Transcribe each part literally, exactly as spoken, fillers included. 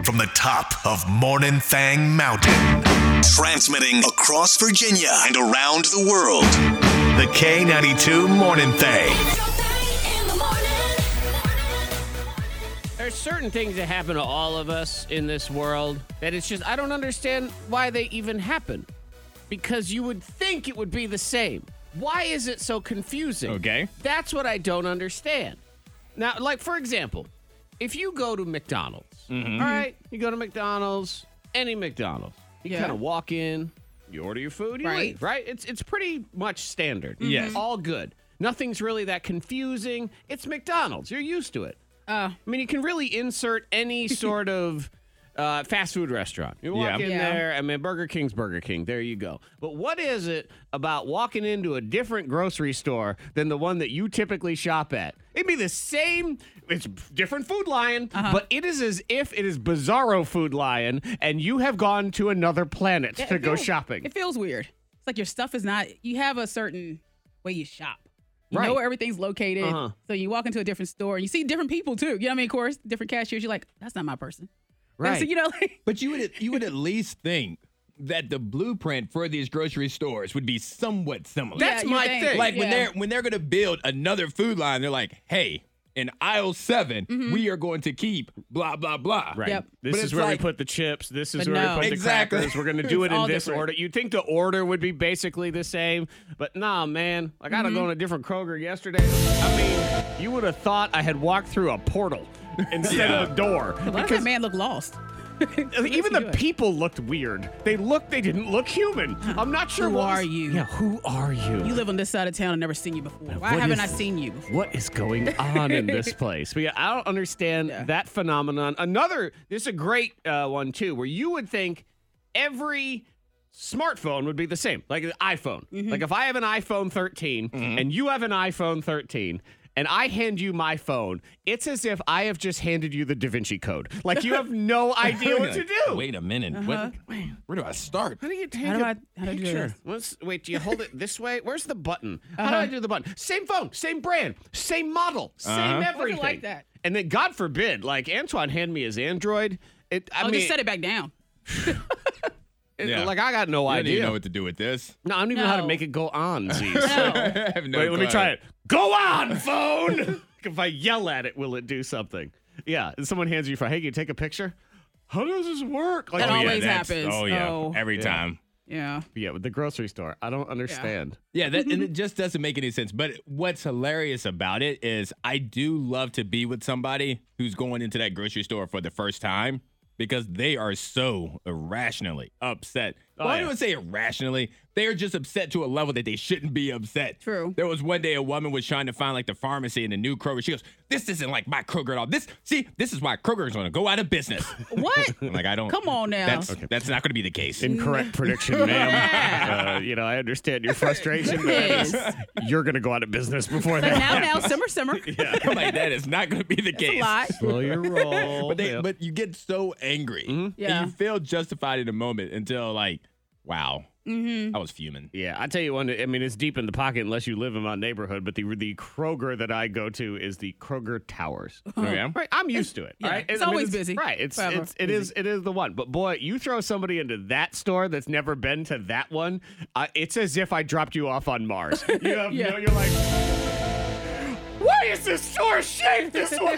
from the top of Morning Thang Mountain. Transmitting across Virginia and around the world. The K ninety-two Morning Thang. There's certain things that happen to all of us in this world that it's just, I don't understand why they even happen. Because you would think it would be the same. Why is it so confusing? Okay. That's what I don't understand. Now, like, for example, if you go to McDonald's, Mm-hmm. all right, you go to McDonald's, any McDonald's, you Yeah. kind of walk in, you order your food, you Right. leave, right? It's it's pretty much standard. Yes. All good. Nothing's really that confusing. It's McDonald's. You're used to it. Uh, I mean, you can really insert any sort of uh, fast food restaurant. You walk Yeah. in Yeah. there, I mean, Burger King's Burger King. There you go. But what is it about walking into a different grocery store than the one that you typically shop at? It'd be the same, it's different Food Lion, Uh-huh. but it is as if it is Bizarro Food Lion and you have gone to another planet Yeah, to it go feels- shopping. It feels weird. It's like your stuff is not, you have a certain way you shop. You Right. know where everything's located. Uh-huh. So you walk into a different store and you see different people too. You know what I mean? Of course, different cashiers. You're like, that's not my person. Right. So, you know, like, But you would you would at least think that the blueprint for these grocery stores would be somewhat similar. That's Yeah, you my think. thing. like when Yeah. they're when they're gonna build another food line, they're like, hey, in aisle seven, Mm-hmm. we are going to keep blah blah blah. Right. Yep. This But is it's where like- we put the chips. This is But where no. we put Exactly. the crackers. We're going to do it It's in all this different. order. You'd think the order would be basically the same, but nah, man. I got to Mm-hmm. go to a different Kroger yesterday. I mean, you would have thought I had walked through a portal instead of a door. why does that man look lost? Even the people looked weird. They looked, they didn't look human. I'm not sure Who what are was- you? Yeah, who are you? You live on this side of town. I've never seen you before. Why What haven't is- I seen you before? What is going on in this place? But yeah, I don't understand Yeah. that phenomenon. Another, this is a great uh, one too, where you would think every smartphone would be the same, like an iPhone. Mm-hmm. Like if I have an iPhone thirteen and you have an iPhone thirteen. And I hand you my phone, it's as if I have just handed you the Da Vinci Code. Like you have no idea what to do. Wait a minute. What, where do I start? How do you take How do a I- how do I do picture? this? What's, wait, do you hold it this way? Where's the button? How do Uh-huh. I do the button? Same phone, same brand, same model, same Uh-huh. everything. like that? And then, God forbid, like Antoine hand me his Android. It, I I'll mean, just set it back down. it- Yeah. like I got no I don't even idea. know what to do with this. no, I don't even know how to No. make it go on. Z's. No. I have no Wait, let me clue. try it. Go on, phone. If I yell at it, will it do something? Yeah. And someone hands you for, hey, can you take a picture? How does this work? Like, That Oh, yeah, always that's- happens. Oh yeah, Oh. every Yeah. time. Yeah. yeah, with the grocery store, I don't understand. Yeah, that, and it just doesn't make any sense. But what's hilarious about it is I do love to be with somebody who's going into that grocery store for the first time because they are so irrationally upset. Oh, well, I yeah. don't even say irrationally. They are just upset to a level that they shouldn't be upset. True. There was one day a woman was trying to find like the pharmacy in the new Kroger. She goes, "This isn't like my Kroger at all. This, see, this is why Kroger is going to go out of business." What? I'm like, I don't. Come on now. That's that's not going to be the case. Incorrect prediction, ma'am. Uh, you know, I understand your frustration. but that is- You're going to go out of business before that. now, now, simmer, simmer. I'm like, that is not going to be the It's case. a lot. Slow your roll. But they, Yeah. but you get so angry, Yeah. and you feel justified in the moment until like, wow, Mm-hmm. I was fuming. Yeah, I tell you one. I mean, it's deep in the pocket unless you live in my neighborhood. But the the Kroger that I go to is the Kroger Towers. Okay. Right, I'm used to it. Yeah, right? it's I mean, always busy. Right, it's Forever it's it is it is the one. But boy, you throw somebody into that store that's never been to that one, uh, it's as if I dropped you off on Mars. You have Yeah. no, you're like, why is this store shaped this way?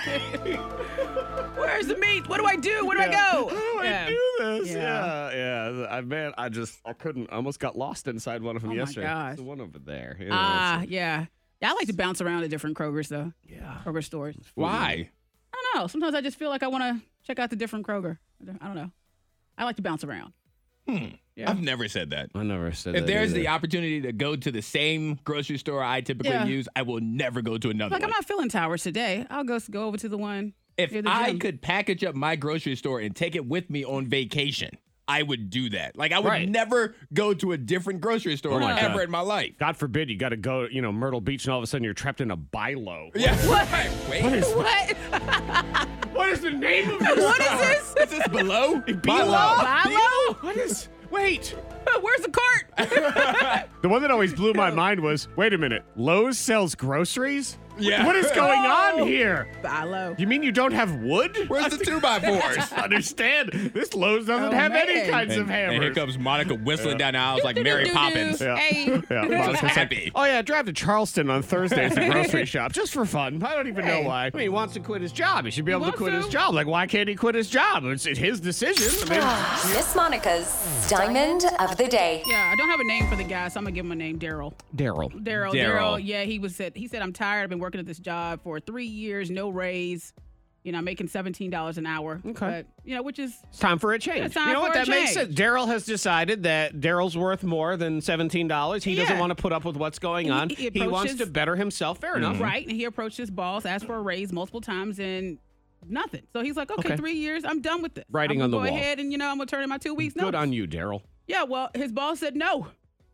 Where's the meat? What do I do? Where do I Yeah. go? How do Yeah. I do this? Yeah. Yeah, yeah. I man, I just I couldn't. I almost got lost inside one of them Oh my yesterday. gosh. There's one over there. You know, Ah, it's- yeah. Yeah, I like to bounce around at different Krogers, though. yeah. Kroger stores. Why? I don't know. Sometimes I just feel like I want to check out the different Kroger. I don't know. I like to bounce around. Hmm. Yeah. I've never said that. I never said If that there's either. the opportunity to go to the same grocery store I typically Yeah. use, I will never go to another Like, I'm one. not feeling Towers today. I'll go go over to the one. If near the I gym. could package up my grocery store and take it with me on vacation, I would do that. Like, I would Right. never go to a different grocery store Oh my ever God. in my life. God forbid you got to go, you know, Myrtle Beach, and all of a sudden you're trapped in a bilo. Yeah. What? Wait. What is What? what is the name of this? What is this? Is this below? Bilo? Bilo? What is? Wait. Where's the cart? The one that always blew my mind was, wait a minute, Lowe's sells groceries? Yeah. What is going on here? Buy low. You mean you don't have wood? Where's the two by fours? Understand? This Lowe's doesn't Oh, have any man. kinds of And, hammers. and here comes Monica whistling down the aisles like Mary Do-do-do-do-do. Poppins. Yeah. Hey. Yeah, Just happy. oh yeah, drive to Charleston on Thursdays to grocery shop just for fun. I don't even know why. I mean, he wants to quit his job. He should be able to wants quit to. his job. Like, why can't he quit his job? It's his decision. I mean, Miss Monica's Diamond of the Day. Yeah, I don't have a name for the guy, so I'm gonna give him a name, Daryl. Daryl. Daryl. Daryl. Daryl. Yeah, he was said. He said, "I'm tired. I've been working at this job for three years, no raise. You know, I'm making seventeen dollars an hour. Okay. But you know, which is It's time for a change. Yeah, it's time you know for what? a That makes change. sense. Daryl has decided that Daryl's worth more than seventeen dollars. He doesn't Yeah. want to put up with what's going And on. he- He, he wants approaches- to better himself. Fair enough. right. And he approached his boss, asked for a raise multiple times, and nothing. So he's like, okay, Okay. three years, I'm done with this. Writing I'm on the gonna go wall. ahead and you know, I'm gonna turn in my two weeks. Good notice. on you, Daryl. Yeah. Well, his boss said no.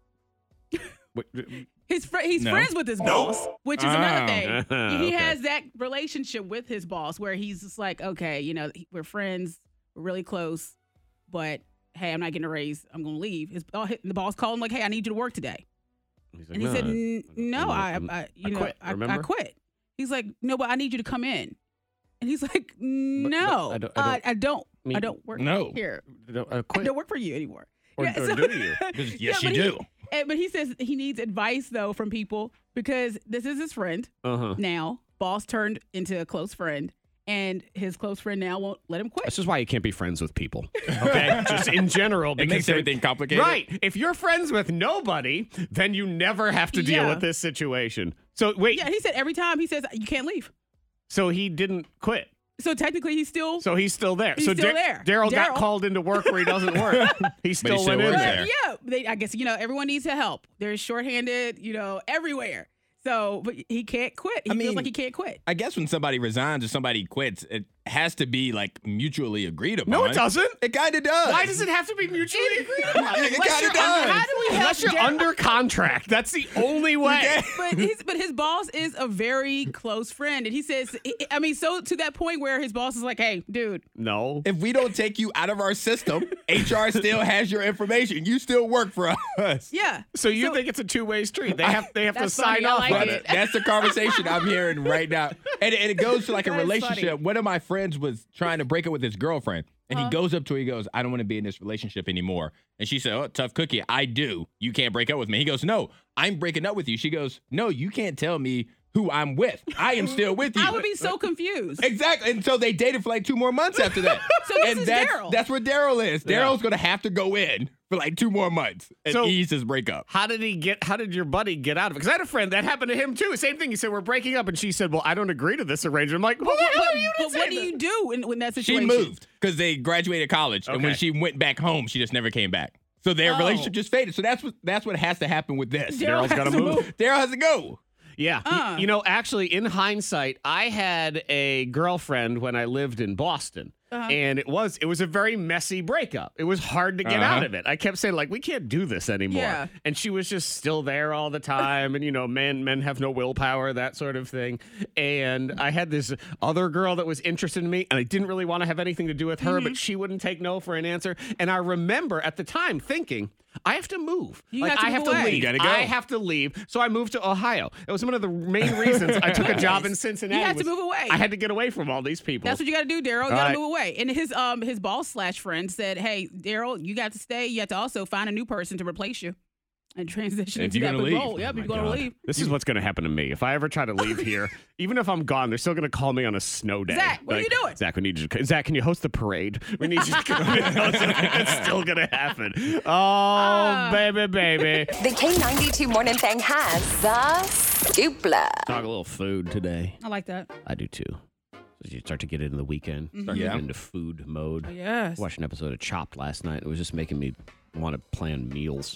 Wait, His fr- he's No. friends with his boss, which is another Oh. thing. He Okay. has that relationship with his boss where he's just like, okay, you know, we're friends, we're really close, but hey, I'm not getting a raise. I'm gonna leave. His oh, the boss called him like, hey, I need you to work today, He's like, and he "No, said, "N- no, I, I'm- I, you I know, quit, I, I remember?" quit. He's like, no, but I need you to come in, and he's like, no, I don't- I I don't, don't- I don't, I mean, don't work no. here. don't- I I quit. don't work for you anymore. Or- Yeah, or so- do you? Yes, Yeah, you but do. He, and- but he says he needs advice though from people because this is his friend Uh-huh. now. Boss turned into a close friend, and his close friend now won't let him quit. This is why you can't be friends with people. Okay? Just in general. It because makes they- everything complicated. Right. If you're friends with nobody, then you never have to deal Yeah. with this situation. So wait, Yeah, he said every time he says you can't leave. so he didn't quit. So technically, he's still. So he's still there. He's so still Da- there. Daryl got Daryl- called into work where he doesn't work. he still still went in works there. there. yeah, they, I guess you know everyone needs to help. They're shorthanded, you know, everywhere. So, but he can't quit. He I feels mean- like he can't quit. I guess when somebody resigns or somebody quits, it has to be like mutually agreed upon. No, it doesn't. It kind of does. Why does it have to be mutually agreed upon? It Unless kinda you're does. under- How do we help Unless you're Daryl? under contract. That's the only way. But his but his boss is a very close friend, and he says, I mean, so to that point where his boss is like, "Hey, dude, No. If we don't take you out of our system, H R still has your information. You still work for us. yeah." So you think it's a two-way street? They have they have to That's sign funny. I off like on it. it. That's the conversation I'm hearing right now. And, and it goes to like a That is relationship. funny. One of my friends was trying to break up with his girlfriend. And Uh-huh. he goes up to her, he goes, I don't want to be in this relationship anymore. And she said, oh, tough cookie. I do. You can't break up with me. He goes, no, I'm breaking up with you. She goes, no, you can't tell me who I'm with. I am still with you. I would be so confused. Exactly. And so they dated for like two more months after that. So this and is that's, Daryl. that's where Daryl is. Yeah. Daryl's going to have to go in for like two more months and So- ease his breakup. How did he get? How did your buddy get out of it? Because I had a friend that happened to him too. Same thing. He said we're breaking up, and she said, "Well, I don't agree to this arrangement." I'm like, "What the hell But, are you but gonna what say do to you do in, in that She situation? moved because they graduated college. And when Okay. she went back home, she just never came back. So their Oh. relationship just faded. So that's what that's what has to happen with this. Daryl Daryl's gotta has to move. Daryl has to go. Yeah. He- Uh. you know, actually, in hindsight, I had a girlfriend when I lived in Boston. Uh-huh. And it was it was a very messy breakup. It was hard to get Uh-huh. out of it. I kept saying, like, we can't do this anymore. Yeah. And she was just still there all the time. And, you know, men men have no willpower, that sort of thing. And I had this other girl that was interested in me, and I didn't really want to have anything to do with her, Mm-hmm. but she wouldn't take no for an answer. And I remember at the time thinking, I have to move. You like, have to I have move away. to leave. You gotta go. I have to leave. So I moved to Ohio. It was one of the main reasons I took a job in Cincinnati. You had to was move away. I had to get away from all these people. That's what you got to do, Daryl. You got to right. move away. And his um his boss slash friend said, "Hey, Daryl, you got to stay. You have to also find a new person to replace you and transition If into you're that gonna big leave. role. Yep, Oh you're my going to God. leave. This is what's going to happen to me. If I ever try to leave here, even if I'm gone, they're still going to call me on a snow day. Zach, what are you doing? Zach, we need you to, Zach, can you host the parade? We need you to come in. It's still going to happen. Oh, Ah. baby, baby. The K ninety-two Morning Thing has the scoopla. Talk a little food today. I like that. I do too. So you start to get into the weekend, start Yeah. getting into food mode. Yes. Watched an episode of Chopped last night. It was just making me want to plan meals.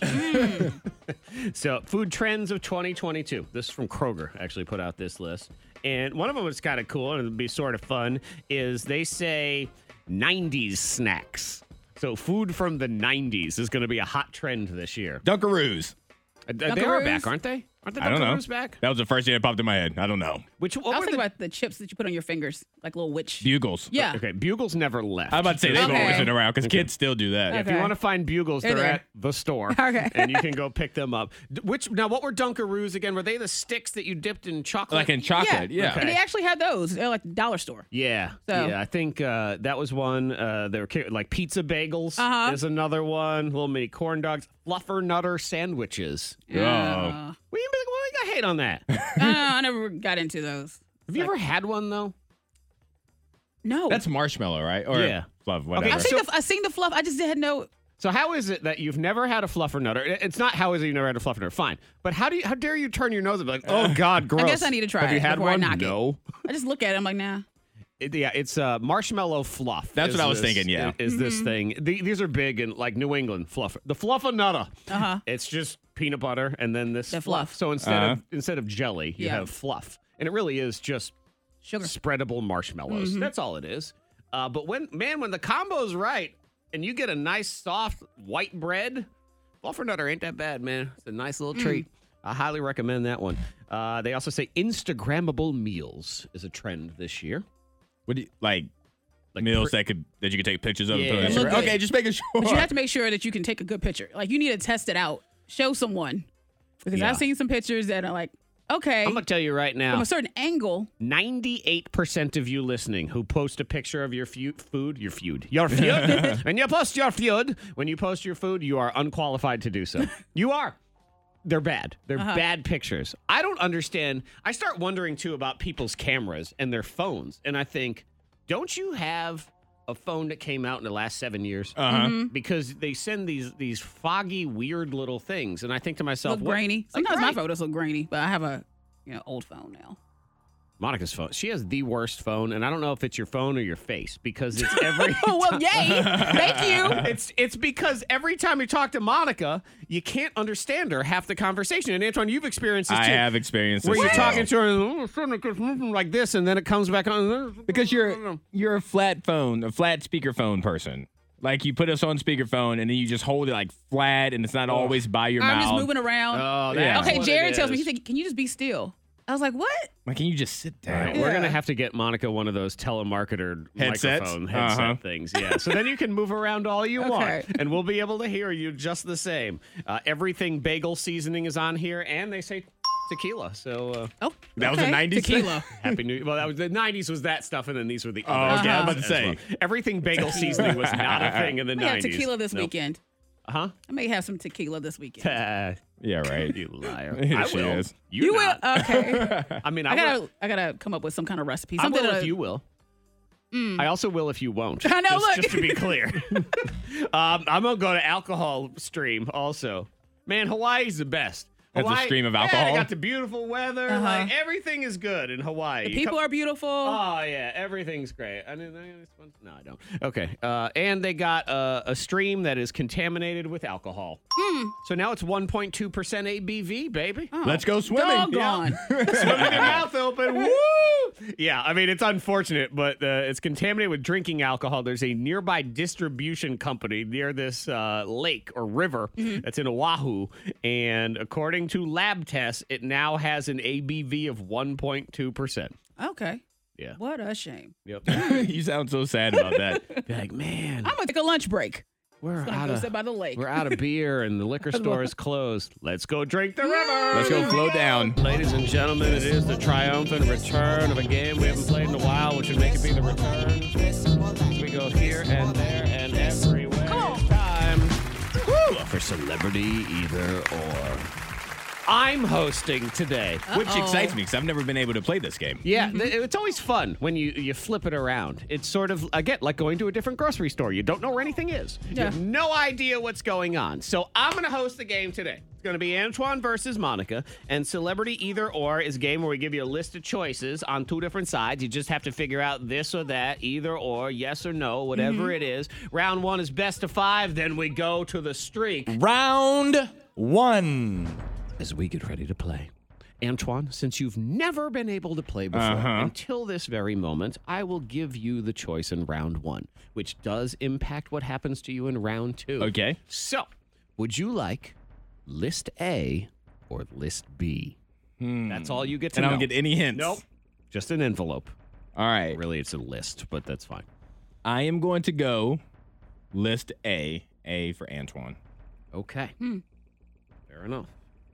So, food trends of twenty twenty-two. This is from Kroger, actually put out this list. And one of them was kind of cool and it'd be sort of fun is they say nineties snacks. So, food from the nineties is going to be a hot trend this year. Dunkaroos. Uh, They are Dunkaroos? back, aren't they? Aren't the I don't know. Dunkaroos back? That was the first thing that popped in my head. I don't know. Which what I was were thinking the, about the chips that you put on your fingers, like little witch. Bugles. Yeah. Okay, Bugles never left. I'm about to say they've Okay. always been around because kids still do that. If you Okay. want to find Bugles, They're they're, there. at the store. Okay. And you can go pick them up. D- Which now, what were Dunkaroos again? Were they the sticks that you dipped in chocolate? Like in chocolate, yeah. Okay. And they actually had those. They're like the dollar store. Yeah, So- yeah. I think uh, that was one. Uh, there were ca- like pizza bagels. Uh-huh. Is another one. Little mini corn dogs, fluffer nutter sandwiches. Oh. Uh, Well, you, why you got hate on that? I, don't know, I never got into those. Have you ever had one though? No. That's marshmallow, right? Or Yeah. fluff, whatever. I've so- seen, the, I've seen the fluff. I just didn't know. So how is it that you've never had a fluffer nutter? It- It's not how is it you've never had a fluffer nutter. Fine, but how do you? How dare you turn your nose and be like, oh God, gross? I guess I need to try Have you it had before I one? knock it. No. I just look at it. I'm like, nah. It- yeah, it's uh, marshmallow fluff. That's is what I was this- thinking, yeah. is Mm-hmm. this thing? The, these are big in like New England fluffer. The fluffer nutter. Uh huh. It's just peanut butter and then this The fluff. fluff. So instead of Uh-huh. instead of jelly, you Yeah. have fluff, and it really is just Sugar. spreadable marshmallows. Mm-hmm. That's all it is. Uh, but when man, when the combo's right, and you get a nice soft white bread, fluffer nutter ain't that bad, man. It's a nice little Mm. treat. I highly recommend that one. Uh, they also say Instagrammable meals is a trend this year. What do you, like, Like meals pre- that could that you could take pictures of? Yeah. And They put on look Instagram? good. Okay, just making sure. But you have to make sure that you can take a good picture. Like, you need to test it out. Show someone. Because Yeah. I've seen some pictures that are like, okay, I'm gonna tell you right from now. a certain angle. ninety-eight percent of you listening who post a picture of your fu- food, your feud, your feud, and you post your feud, when you post your food, you are unqualified to do so. You are. They're bad. They're Uh-huh. bad pictures. I don't understand. I start wondering, too, about people's cameras and their phones. And I think, don't you have a phone that came out in the last seven years? Uh-huh. Mm-hmm. Because they send these these foggy, weird little things. And I think to myself, Look what- grainy. like, Sometimes my right. photos look grainy, but I have a you know old phone now. Monica's phone. She has the worst phone, and I don't know if it's your phone or your face because it's every. Oh, well, yay. Thank you. It's it's because every time you talk to Monica, you can't understand her half the conversation. And Antoine, you've experienced this I too. have experienced Where this you're as well. talking to her and "Oh, son, it's moving like this, and then it comes back on. Because you're you're a flat phone, a flat speakerphone person. Like you put us on speakerphone and then you just hold it like flat, and it's not always by your I'm mouth. just moving around. Oh, Yeah. that's okay, what Jared it tells me, is. he said, can you just be still? I was like, what? Like, can you just sit All down? right, We're Yeah. gonna have to get Monica one of those telemarketer Headsets? microphone headset Uh-huh. things. Yeah, so then you can move around all you Okay. want, and we'll be able to hear you just the same. Uh, everything bagel seasoning is on here, and they say tequila. So uh, Oh, That was the okay. nineties? Tequila. happy New. Well, that was the nineties was that stuff, and then these were the Oh, other. okay. I was about to as say. well. Everything bagel seasoning was not a thing in the I may have nineties. tequila this Nope. weekend. Huh? I may have some tequila this weekend. Uh, Yeah, right. you liar. Yeah, I she will. is. You, You not. will? Okay. I mean, I, I will. gotta, I gotta come up with some kind of recipe. I Something will to- if you will. I also will if you won't. I know, Just, look. just to be clear. um, I'm gonna go to alcohol stream also. Man, Hawaii's the best. That's a Hawaii, stream of Yeah, alcohol? they got the beautiful weather. Uh-huh. Like everything is good in Hawaii. The You people come- are beautiful. Oh yeah, everything's great. I didn't. I just want- No, I don't. Okay, uh, and they got uh, a stream that is contaminated with alcohol. Hmm. So now it's one point two percent A B V, baby. Let's go swimming. Doggone. Swim with your mouth open. Woo! Yeah, I mean, it's unfortunate, but uh, it's contaminated with drinking alcohol. There's a nearby distribution company near this uh, lake or river that's in Oahu. And according to lab tests, it now has an A B V of one point two percent. Okay. Yeah. What a shame. Yep. You sound so sad about that. Be like, man, I'm gonna take a lunch break. we're I'm gonna out go of sit by the lake. we're out of beer and the liquor store is closed. Let's go drink the river. Let's go flow down. Ladies and gentlemen, it is the triumphant return of a game we haven't played in a while, which would make it be the return. We go here and there and everywhere. It's time for Celebrity Either Or. I'm hosting today. Which excites me because I've never been able to play this game. Yeah, th- it's always fun when you, you flip it around. It's sort of, again, like going to a different grocery store. You don't know where anything is. You Yeah. have no idea what's going on. So I'm going to host the game today. It's going to be Antoine versus Monica. And Celebrity Either Or is a game where we give you a list of choices on two different sides. You just have to figure out this or that, either or, yes or no, whatever it is. Round one is best of five. Then we go to the streak. Round one. As we get ready to play. Antoine, since you've never been able to play before Uh-huh. until this very moment, I will give you the choice in round one, which does impact what happens to you in round two. Okay. So, would you like list A or list B? That's all you get to And I know. don't get any hints. Nope. Just an envelope. All right. Really, it's a list, but that's fine. I am going to go list A. A for Antoine. Okay. Fair enough.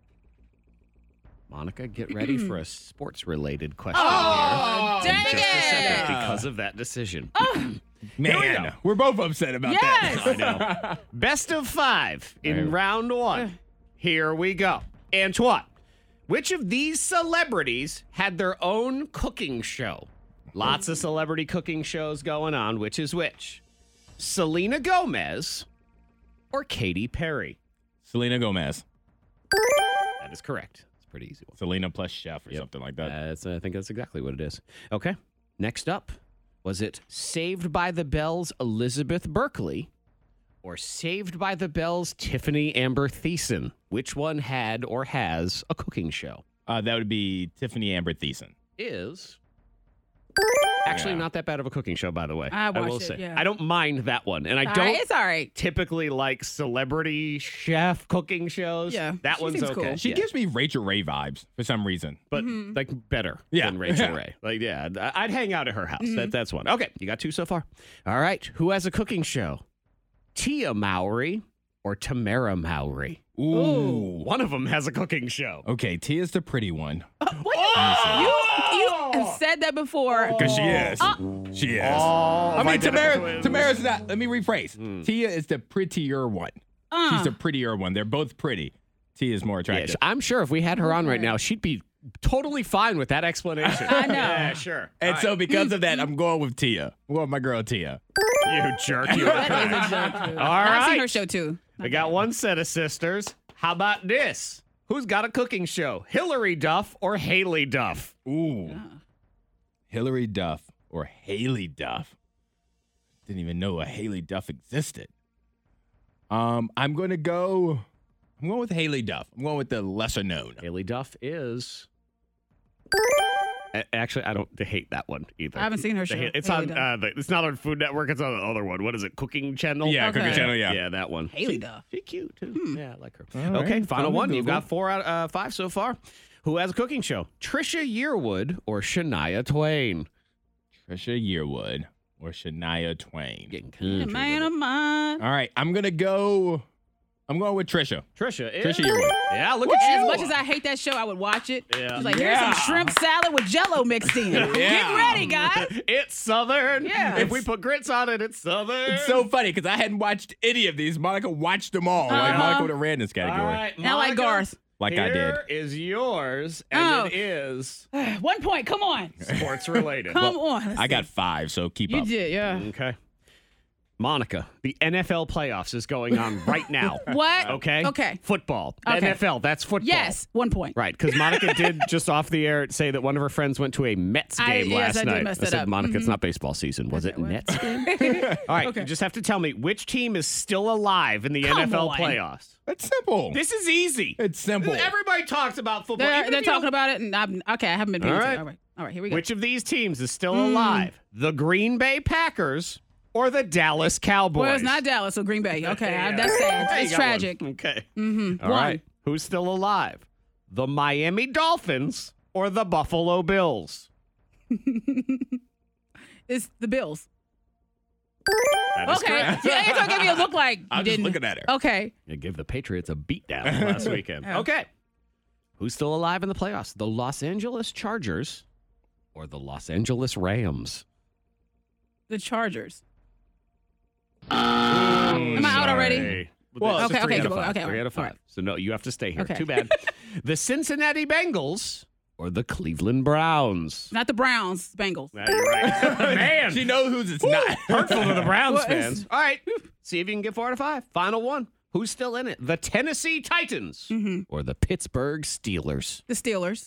Monica, get ready for a sports-related question Oh, here. dang Just a second it. because of that decision. Man, we are both upset about Yes. that. I know. Best of five in Right. round one. Here we go. Antoine, which of these celebrities had their own cooking show? Lots of celebrity cooking shows going on. Which is which? Selena Gomez or Katy Perry? Selena Gomez. That is correct. It's a pretty easy one. Selena plus chef or something like that. That's, I think that's exactly what it is. Okay. Next up, was it Saved by the Bell's Elizabeth Berkley or Saved by the Bell's Tiffany Amber Thiessen? Which one had or has a cooking show? Uh, that would be Tiffany Amber Thiessen. Is actually Yeah. not that bad of a cooking show, by the way. I watched will it, say. yeah. I don't mind that one, and I All don't right, it's all right. typically like celebrity chef cooking shows. Yeah, that she one's seems okay. cool. She Yeah. gives me Rachel Ray vibes for some reason. but Mm-hmm. like better Yeah. than Rachel Yeah. Ray. Like, yeah, I- I'd hang out at her house. Mm-hmm. That, that's one. Okay, you got two so far. All right, who has a cooking show? Tia Mowry or Tamara Mowry? Ooh. One of them has a cooking show. Okay, Tia's the pretty one. What? You, you have said that before. Because she is. Uh, she is. All I mean, identical Tamara, twins. Tamara's not. Let me rephrase. Tia is the prettier one. Uh. She's the prettier one. They're both pretty. Tia is more Yeah, attractive. I'm sure if we had her on right now, she'd be totally fine with that explanation. I know. Yeah, sure. and All so right. because of that, I'm going with Tia. I'm going with my girl Tia. You jerk. You That is a joke, too. All I've seen right. her show, too. We got one set of sisters. How about this? Who's got a cooking show? Hillary Duff or Haley Duff? Ooh. Hillary Duff or Haley Duff. Didn't even know a Haley Duff existed. Um, I'm going to go. I'm going with Haley Duff. I'm going with the lesser known. Haley Duff is. A- Actually, I don't hate that one either. I haven't seen her The show. Ha- It's Haley on. Duff. Uh, the, it's not on Food Network. It's on the other one. What is it? Cooking Channel. Yeah, Okay. Cooking Channel. Yeah. Yeah, that one. Haley She- Duff. She's cute too. Yeah, I like her. All okay, right, final follow one. You've Google. got four out of uh, five so far. Who has a cooking show? Trisha Yearwood or Shania Twain? Trisha Yearwood or Shania Twain. Getting Yeah, country man with of mine. All right, I'm gonna go. I'm going with Trisha. it. Trisha. Is, Trisha Yearwood. Yeah, look at you. As much as I hate that show, I would watch it. Yeah. She's like, here's some Yeah. shrimp salad with jello mixed in. Get ready, guys. It's Southern. Yeah. If we put grits on it, it's Southern. It's so funny because I hadn't watched any of these. Monica watched them all. Like Uh-huh. Monica would have ran this All category. right, Now like Monica, Garth. Like I did. Here is yours, and Oh. it is One point. Come on. sports related. Come on. Let's I see. got five, so keep You up. did, yeah. Okay. Monica, the N F L playoffs is going on right now. What? Okay? Okay. Football. Okay. N F L, that's football. Yes. One point. Right, because Monica did just off the air say that one of her friends went to a Mets I- game yes, last I did night. mess I that said, up. Monica, it's Mhm. not baseball season. Was it what? Mets game? All right, you just have to tell me which team is still alive in the Come N F L on. playoffs. It's simple. This is easy. It's simple. Everybody talks about football. They're, even they're if you talking don't- about it, and I'm okay. I haven't been paying All attention. right. All right. All right. Here we go. Which of these teams is still Hmm. alive? The Green Bay Packers or the Dallas Cowboys? Well, it's not Dallas, so Green Bay. Okay, Yeah. that's sad. Hey, you It's got tragic. one. Okay. Mm-hmm. All One. right. Who's still alive? The Miami Dolphins or the Buffalo Bills? It's the Bills. That is Okay. correct. Yeah, you're gonna give me a look like you I'm just didn't. looking at her. Okay. You give the Patriots a beatdown last weekend. Yeah. Okay. Who's still alive in the playoffs? The Los Angeles Chargers or the Los Angeles Rams? The Chargers. Am I out already? Well, it's a Okay, three okay, out of well, five. okay, Three out of all five. right. So no, you have to stay here. Okay. Too bad. The Cincinnati Bengals or the Cleveland Browns? Not the Browns, Bengals. Yeah, you're right. Man, She knows who's it's not. hurtful to the Browns Well, it's- fans. All right, see if you can get four out of five. Final one. Who's still in it? The Tennessee Titans or the Pittsburgh Steelers? The Steelers.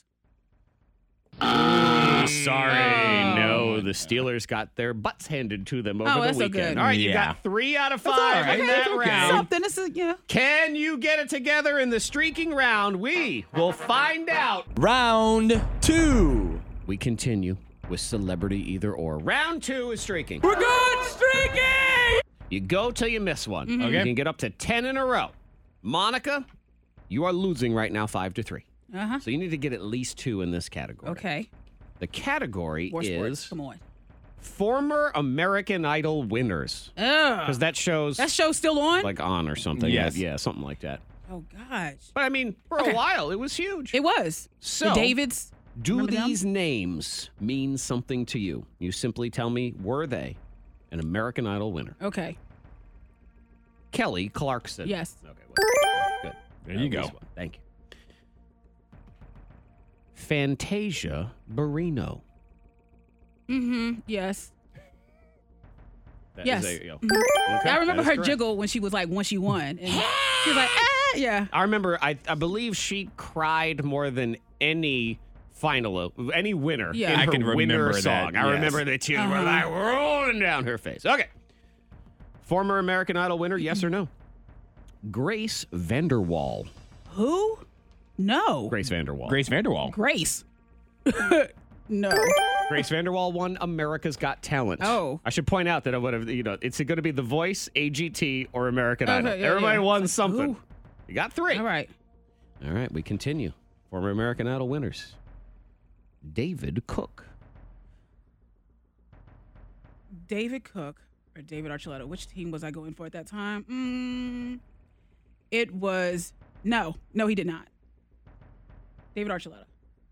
Sorry, no. The Steelers got their butts handed to them over Oh, the that's so weekend. good. All right, you Yeah. got three out of five all right. in That's that okay. round. Something. This is yeah. Can you get it together in the streaking round? We will find out. Round two. We continue with celebrity either or. Round two is streaking. We're good streaking. You go till you miss one. Mm-hmm. Okay. You can get up to ten in a row. Monica, You are losing right now five to three. Uh-huh. So you need to get at least two in this category. Okay. The category More sports. is Come on. former American Idol winners. Because Ugh. that show's That show's still on? like on or something. Yes. Yeah, something like that. oh, gosh. But I mean, for Okay. a while, it was huge. It was. So- the Davids. Do Remember them? these names mean something to you? You simply tell me, were they an American Idol winner? Okay. Kelly Clarkson. Yes. Okay, well, good. There you At go. least one. Thank you. Fantasia Barrino. Mm-hmm. Yes. That Yes. is a- yo. Mhm. Okay, I remember that is her correct. jiggle when she was like, when she won. And she was like, ah, yeah. I remember, I, I believe she cried more than any final, any winner Yeah. in I her can winner remember that, song. I yes. remember the tears were Uh-huh. like rolling down her face. Okay. Former American Idol winner, yes or no? Grace Vanderwall. Who? No. Grace Vanderwall. Grace Vanderwall. Grace. no. Grace Vanderwall won America's Got Talent. Oh. I should point out that I would have, you know, it's going to be The Voice, A G T, or American Okay, Idol. yeah, Everybody yeah. won It's like, something. ooh. You got three. All right. All right, we continue. Former American Idol winners. David Cook. David Cook or David Archuleta. Which team was I going for at that time? Mm, it was, no. No, he did not. David Archuleta.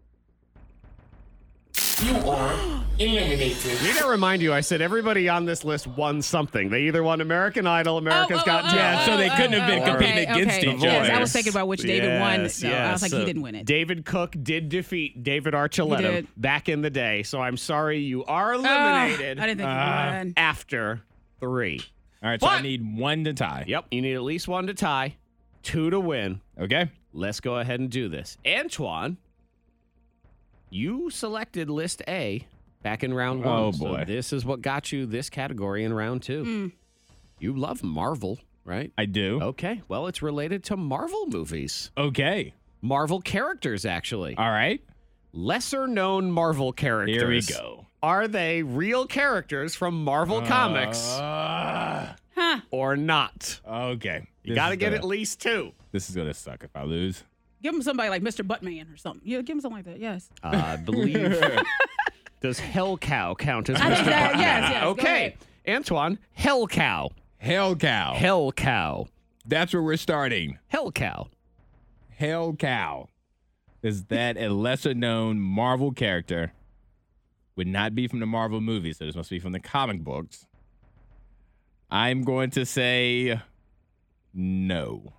You are eliminated. Need to remind you, I said everybody on this list won something. They either won American Idol, America's Oh, oh, Got oh, Talent. Yeah, so they couldn't have been oh, competing okay, against okay. each Yes, other. I was thinking about which David won. Yes, So I yes. was like, he So didn't win it. David Cook did defeat David Archuleta He did. back in the day. So I'm sorry you are Oh, eliminated I didn't think Ah. he won. after three. All right, so I But- need one to tie. Yep, you need at least one to tie, two to win. Okay. Let's go ahead and do this. Antoine, you selected list A back in round one. Oh, So boy. this is what got you this category in round two. Mm. You love Marvel, right? I do. Okay, well, it's related to Marvel movies. Okay. Marvel characters, actually. All right. Lesser known Marvel characters. Here we go. Are they real characters from Marvel Comics Uh, Huh. or not? okay. You This got to is get gonna- at least two. This is gonna suck if I lose. Give him somebody like Mister Buttman or something. Yeah, give him something like that. Yes. Uh, I believe. Does Hell Cow count as I think Mister that- Buttman? yes, yes, go Okay. ahead. Antoine, Hell Cow. Hell cow. Hell Cow. That's where we're starting. Hell Cow. Hell cow. Is that a lesser known Marvel character? Would not be from the Marvel movies, so this must be from the comic books. I'm going to say no.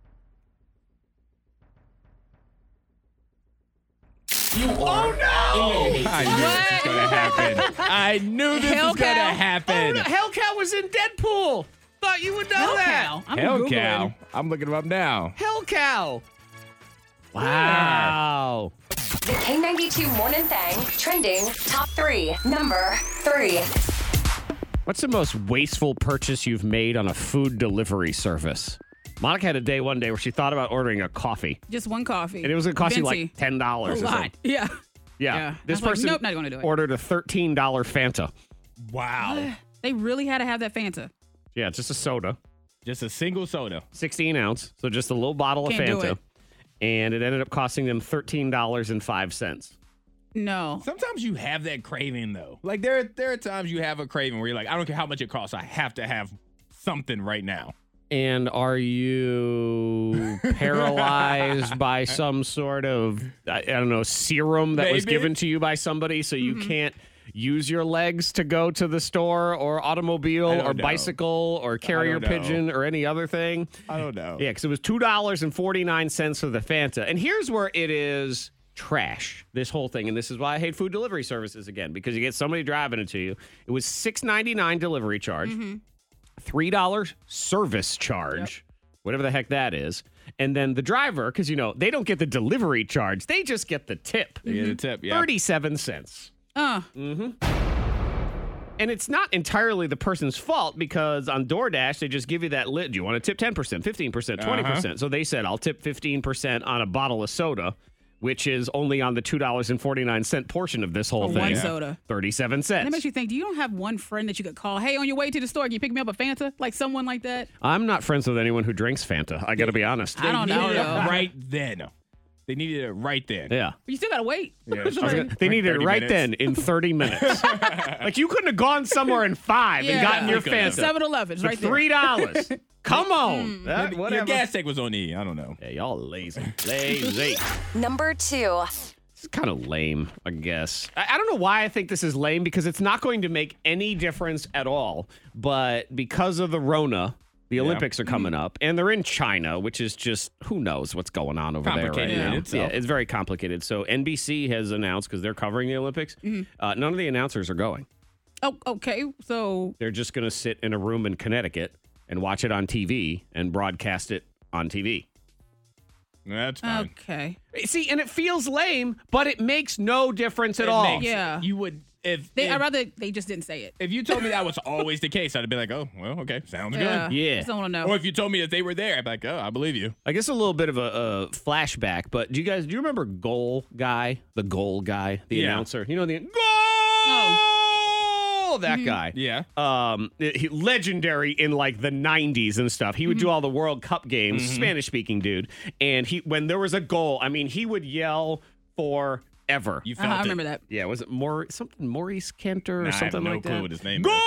You are eliminated. I knew this was gonna happen. I knew this was gonna Hellcow? happen. Hell Cow was in Deadpool. Thought you would know Hell that. cow. I'm Hell Googling. cow. I'm looking him up now. Hell Cow. Wow. The K ninety-two Morning Thang trending top three. Number three. What's the most wasteful purchase you've made on a food delivery service? Monica had a day one day where she thought about ordering a coffee, Just one coffee. and it was going to cost you Venti. like ten a dollars or lot. something. Yeah. Yeah. Yeah. This I was like, person nope, not gonna do it. ordered a thirteen dollars Fanta. Wow. They really had to have that Fanta. Yeah, it's just a soda, Just a single soda. sixteen ounce. So just a little bottle Can't do of Fanta. it. And it ended up costing them thirteen dollars and five cents. No. Sometimes you have that craving though. Like there, there are times you have a craving where you're like, I don't care how much it costs, I have to have something right now. And are you paralyzed by some sort of, I, I don't know, serum that was Maybe. given to you by somebody so you Mm-hmm. can't use your legs to go to the store or automobile I don't or know. bicycle or carrier don't know. pigeon or any other thing? I don't know. Yeah, because it was two dollars and forty-nine cents for the Fanta. And here's where it is trash, this whole thing. And this is why I hate food delivery services again, because you get somebody driving it to you. It was six ninety-nine delivery charge, three dollars service charge, whatever the heck that is. And then the driver, because, you know, they don't get the delivery charge. They just get the tip. You get a tip, yeah. thirty-seven cents. Uh, And it's not entirely the person's fault because on DoorDash, they just give you that lid. Do you want to tip ten percent, fifteen percent, twenty percent? So they said, I'll tip fifteen percent on a bottle of soda. which is only on the two dollars and forty-nine cents portion of this whole For thing. one Yeah. soda. thirty-seven And cents. it makes you think, do you don't have one friend that you could call, hey, on your way to the store, can you pick me up a Fanta? Like someone like that? I'm not friends with anyone who drinks Fanta. I got to be honest. I don't They know, needed it though. right then. They needed it right then. Yeah. But you still got to wait. Yeah, It's I was like- gonna- They needed it thirty right minutes. then in thirty minutes. Like you couldn't have gone somewhere in five Yeah. and gotten your We could've. Fanta seven eleven's for right there. three dollars. Come on. That- Maybe whatever. Your gas tank was on E. I don't know. Yeah, y'all lazy. Lazy. Number two. It's kind of lame, I guess. I, I don't know why I think this is lame because it's not going to make any difference at all. But because of the Rona, the Yeah. Olympics are coming up, and they're in China, which is just who knows what's going on over there right Complicated in now. itself. Yeah, it's very complicated. So N B C has announced because they're covering the Olympics. Uh, none of the announcers are going. Oh, okay. So, They're just going to sit in a room in Connecticut and watch it on T V and broadcast it on T V. That's fine. okay. See, and it feels lame, but it makes no difference at It all. makes- Yeah. You would if They, if, I'd rather they just didn't say it. if you told me that was always the case, I'd be like, oh, well, okay, sounds Yeah. good. Yeah. Just don't want to know. Or if you told me that they were there, I'd be like, oh, I believe you. I guess a little bit of a, a flashback, but do you guys do you remember Goal Guy, the Goal Guy, the Yeah. announcer? You know the Goal, Oh. that guy. Yeah. Um, he, legendary in like the nineties and stuff. He would do all the World Cup games, Spanish speaking dude, and he when there was a goal, I mean, he would yell for ever. You Uh-huh, felt I it. remember that. Yeah, was it more something Maurice Cantor or Nah, I have something no like clue that? what his name Goal!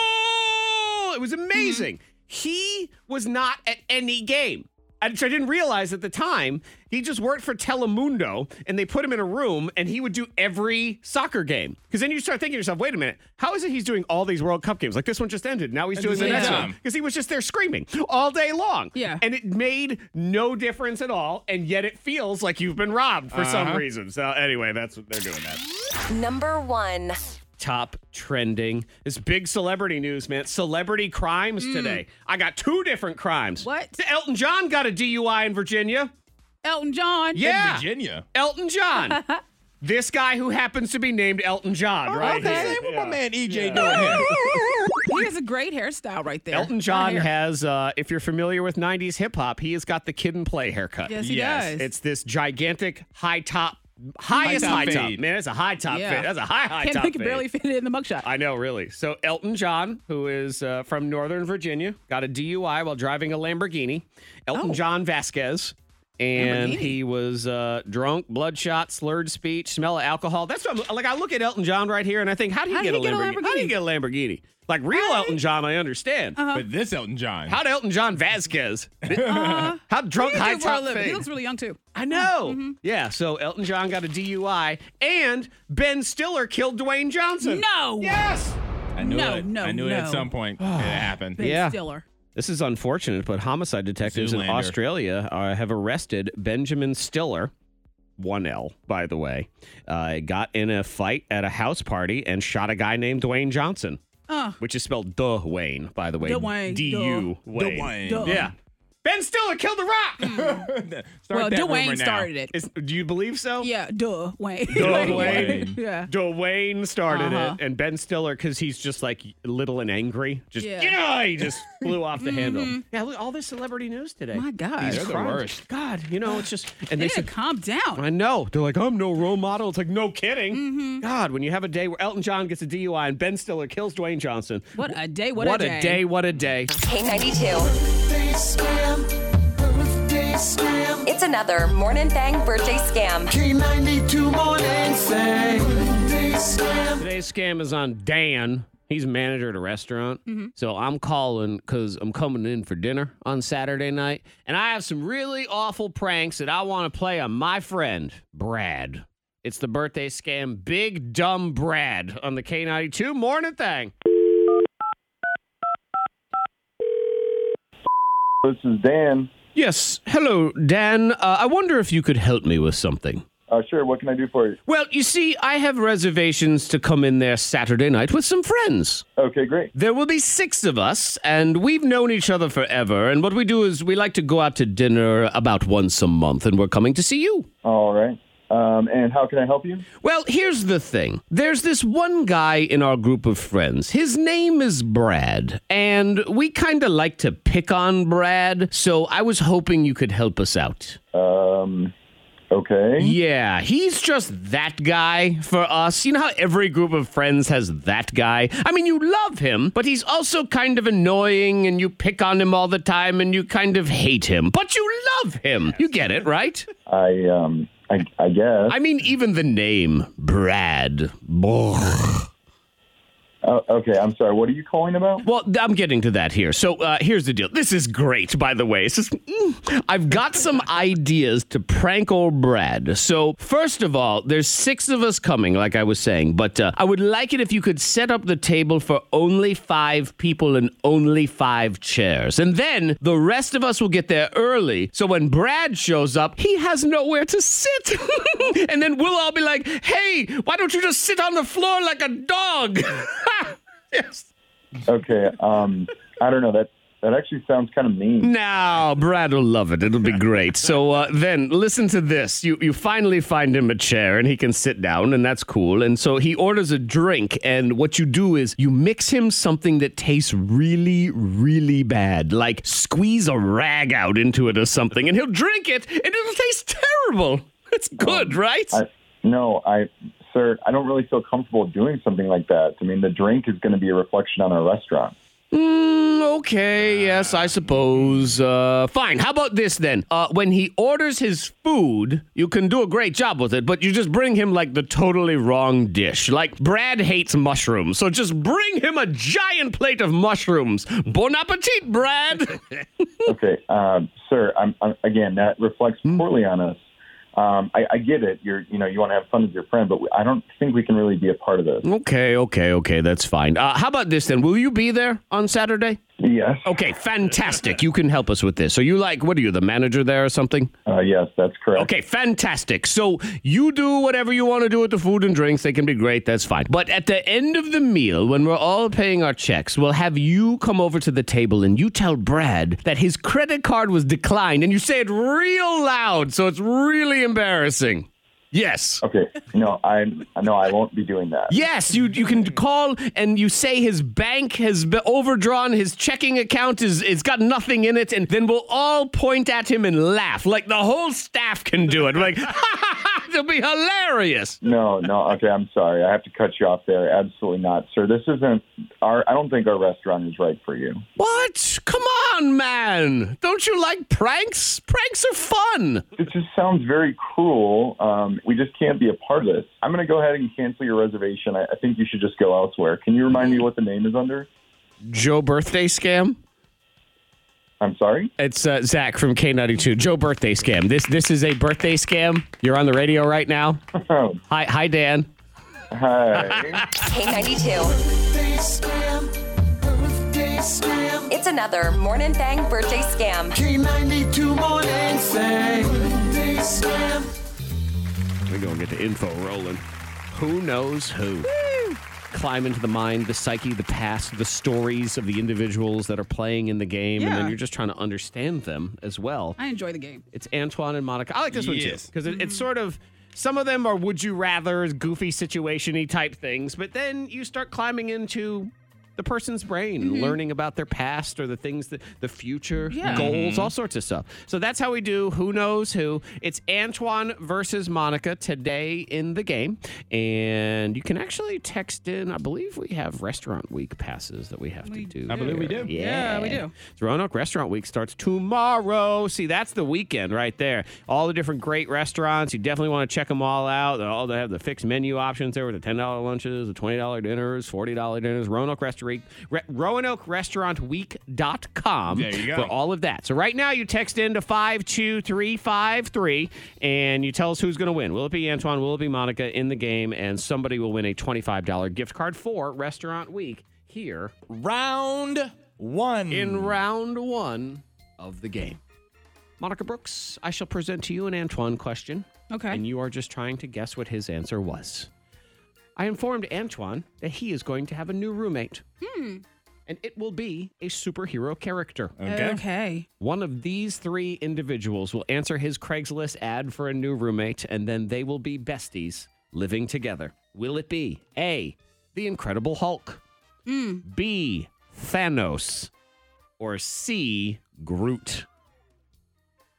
is. It was amazing. He was not at any game. I, which I didn't realize at the time. He just worked for Telemundo, and they put him in a room, and he would do every soccer game. Because then you start thinking to yourself, wait a minute, how is it he's doing all these World Cup games? Like this one just ended. Now he's At doing the the same next time. one. Because he was just there screaming all day long. Yeah. And it made no difference at all, and yet it feels like you've been robbed for some Uh-huh. reason. So anyway, that's what they're doing that. Number one. Top trending. This big celebrity news, man. Celebrity crimes today. I got two different crimes. What? Elton John got a D U I in Virginia. Elton John. Yeah. Virginia. Elton John. This guy who happens to be named Elton John, right? Okay. here. Hey, what Yeah. my man E J doing here? He has a great hairstyle right there. Elton Lot John of hair. has, uh, if you're familiar with nineties hip hop, he has got the Kid and Play haircut. Yes, he Yes, does. It's this gigantic high top, highest high High top top. fade. Man, it's a high top Yeah. fade. That's a high, high Can't top think fade. barely fit it in the mugshot. I know, really. So Elton John, who is uh, from Northern Virginia, got a D U I while driving a Lamborghini. Elton Oh. John Vasquez. And Lamborghini. he was uh, drunk, bloodshot, slurred speech, smell of alcohol. That's what I'm, like. I look at Elton John right here, and I think, how do you How get did a he get a Lamborghini? How do you Lamborghini? get a Lamborghini? Like real Elton John, I understand. But this Elton John. How'd Elton John Vasquez? Uh, How drunk, what do high you do for a top living? He fade? looks really young too. I know. Mm-hmm. Yeah. So Elton John got a D U I, and Ben Stiller killed Dwayne Johnson. No. Yes. I knew No, it. no, I knew it at no. some point it happened. Ben Yeah. Stiller. This is unfortunate, but homicide detectives in Zoolander. Australia uh, have arrested Benjamin Stiller, one L, by the way. Uh, got in a fight at a house party and shot a guy named Dwayne Johnson, Uh, which is spelled Dwayne, by the way. Dwayne, D U Wayne. Dwayne. Duh. Yeah. Ben Stiller killed The Rock. Start well, that rumor Dwayne now. started it. Is, do you believe so? Yeah, duh, Wayne. Dwayne. yeah. Dwayne started Uh-huh. it, and Ben Stiller, because he's just like little and angry, just Yeah. yeah, he just flew off the handle. Yeah, look, all this celebrity news today. My God. These They're the crimes. worst. God, you know, it's just and They they need to said, calm down. I know. They're like, I'm no role model. It's like, no kidding. God, when you have a day where Elton John gets a D U I and Ben Stiller kills Dwayne Johnson. What a day, what, what a a day. day, what a day. K ninety-two. It's another Morning Thang birthday scam. Today's scam is on Dan. He's a manager at a restaurant. So I'm calling because I'm coming in for dinner on Saturday night. And I have some really awful pranks that I want to play on my friend, Brad. It's the birthday scam, Big Dumb Brad, on the K ninety-two Morning Thing. This is Dan. Yes. Hello, Dan. Uh, I wonder if you could help me with something. Uh, sure, what can I do for you? Well, you see, I have reservations to come in there Saturday night with some friends. Okay, great. There will be six of us, and we've known each other forever. And what we do is we like to go out to dinner about once a month, and we're coming to see you. All right. Um, and how can I help you? Well, here's the thing. There's this one guy in our group of friends. His name is Brad, and we kind of like to pick on Brad, so I was hoping you could help us out. Um, Okay. Yeah, he's just that guy for us. You know how every group of friends has that guy? I mean, you love him, but he's also kind of annoying and you pick on him all the time and you kind of hate him. But you love him. You get it, right? I um I I guess. I mean, even the name, Brad. Ugh. Oh, okay, I'm sorry. What are you calling about? Well, I'm getting to that here. So uh, here's the deal. This is great, by the way. It's just, mm, I've got some ideas to prank old Brad. So first of all, there's six of us coming, like I was saying. But uh, I would like it if you could set up the table for only five people and only five chairs. And then the rest of us will get there early. So when Brad shows up, he has nowhere to sit. And then we'll all be like, hey, why don't you just sit on the floor like a dog? Yes. Okay, um, I don't know. That that actually sounds kind of mean. Now, Brad will love it. It'll be great. So uh, then, listen to this. You you finally find him a chair, and he can sit down, and that's cool. And so he orders a drink, and what you do is you mix him something that tastes really, really bad. Like squeeze a rag out into it or something, and he'll drink it, and it'll taste terrible. It's good, Um, right? I, no, I, sir, I don't really feel comfortable doing something like that. I mean, the drink is going to be a reflection on our restaurant. Mm, okay, yes, I suppose. Uh, fine. How about this then? Uh, when he orders his food, you can do a great job with it, but you just bring him like the totally wrong dish. Like Brad hates mushrooms, so just bring him a giant plate of mushrooms. Bon appetit, Brad. Okay, um, sir, I'm, I'm, again, that reflects poorly on us. Um, I, I get it. You're, you know, you want to have fun with your friend, but I don't think we can really be a part of this. Okay, okay, okay, that's fine. Uh, how about this then? Will you be there on Saturday? Yes. Okay, fantastic. You can help us with this. So you like, what are you, the manager there or something? Uh, yes, that's correct. Okay, fantastic. So you do whatever you want to do with the food and drinks. They can be great. That's fine. But at the end of the meal, when we're all paying our checks, we'll have you come over to the table and you tell Brad that his credit card was declined and you say it real loud so it's really embarrassing. Yes. Okay. No, I no, I won't be doing that. Yes, you you can call and you say his bank has been overdrawn, his checking account is it's got nothing in it, and then we'll all point at him and laugh. Like the whole staff can do it. Like, it'll be hilarious. No, no. Okay, I'm sorry. I have to cut you off there. Absolutely not, sir. This isn't our. I don't think our restaurant is right for you. What? Come on, man. Don't you like pranks? Pranks are fun. It just sounds very cruel. Um, we just can't be a part of this. I'm going to go ahead and cancel your reservation. I, I think you should just go elsewhere. Can you remind me what the name is under? Joe Birthday Scam? I'm sorry? It's uh, Zach from K ninety-two. Joe Birthday Scam. This this is a birthday scam. You're on the radio right now. Oh, Hi, hi, Dan. hi. K ninety-two. It's another Morning Thang birthday scam. K ninety-two Morning Thang. Birthday scam. We're going to get the info rolling. Who knows who? Woo! Climb into the mind, the psyche, the past, the stories of the individuals that are playing in the game, and then Yeah. you're just trying to understand them as well. I enjoy the game. It's Antoine and Monica. I like this one too Yes. because it, it's sort of some of them are would you rather, goofy situation-y type things, but then you start climbing into the person's brain, learning about their past or the things that the future Yeah. goals, all sorts of stuff. So that's how we do Who Knows Who. It's Antoine versus Monica today in the game. And you can actually text in, I believe we have Restaurant Week passes that we have We to do. I believe we do. Yeah, Yeah, we do. So Roanoke Restaurant Week starts tomorrow. See, that's the weekend right there. All the different great restaurants. You definitely want to check them all out. They all they have the fixed menu options there with the ten dollar lunches, the twenty dollar dinners, forty dollar dinners. Roanoke Restaurant Re- Roanoke Restaurant Week dot com There you go. for all of that. So right now you text in to five two three five three and you tell us who's going to win. Will it be Antoine? Will it be Monica in the game? And somebody will win a twenty-five dollar gift card for Restaurant Week here Round one. in round one of the game. Monica Brooks, I shall present to you an Antoine question. Okay. And you are just trying to guess what his answer was. I informed Antoine that he is going to have a new roommate. Hmm. And it will be a superhero character. Okay. Okay. One of these three individuals will answer his Craigslist ad for a new roommate, and then they will be besties living together. Will it be A, the Incredible Hulk, Mm. B, Thanos, or C, Groot?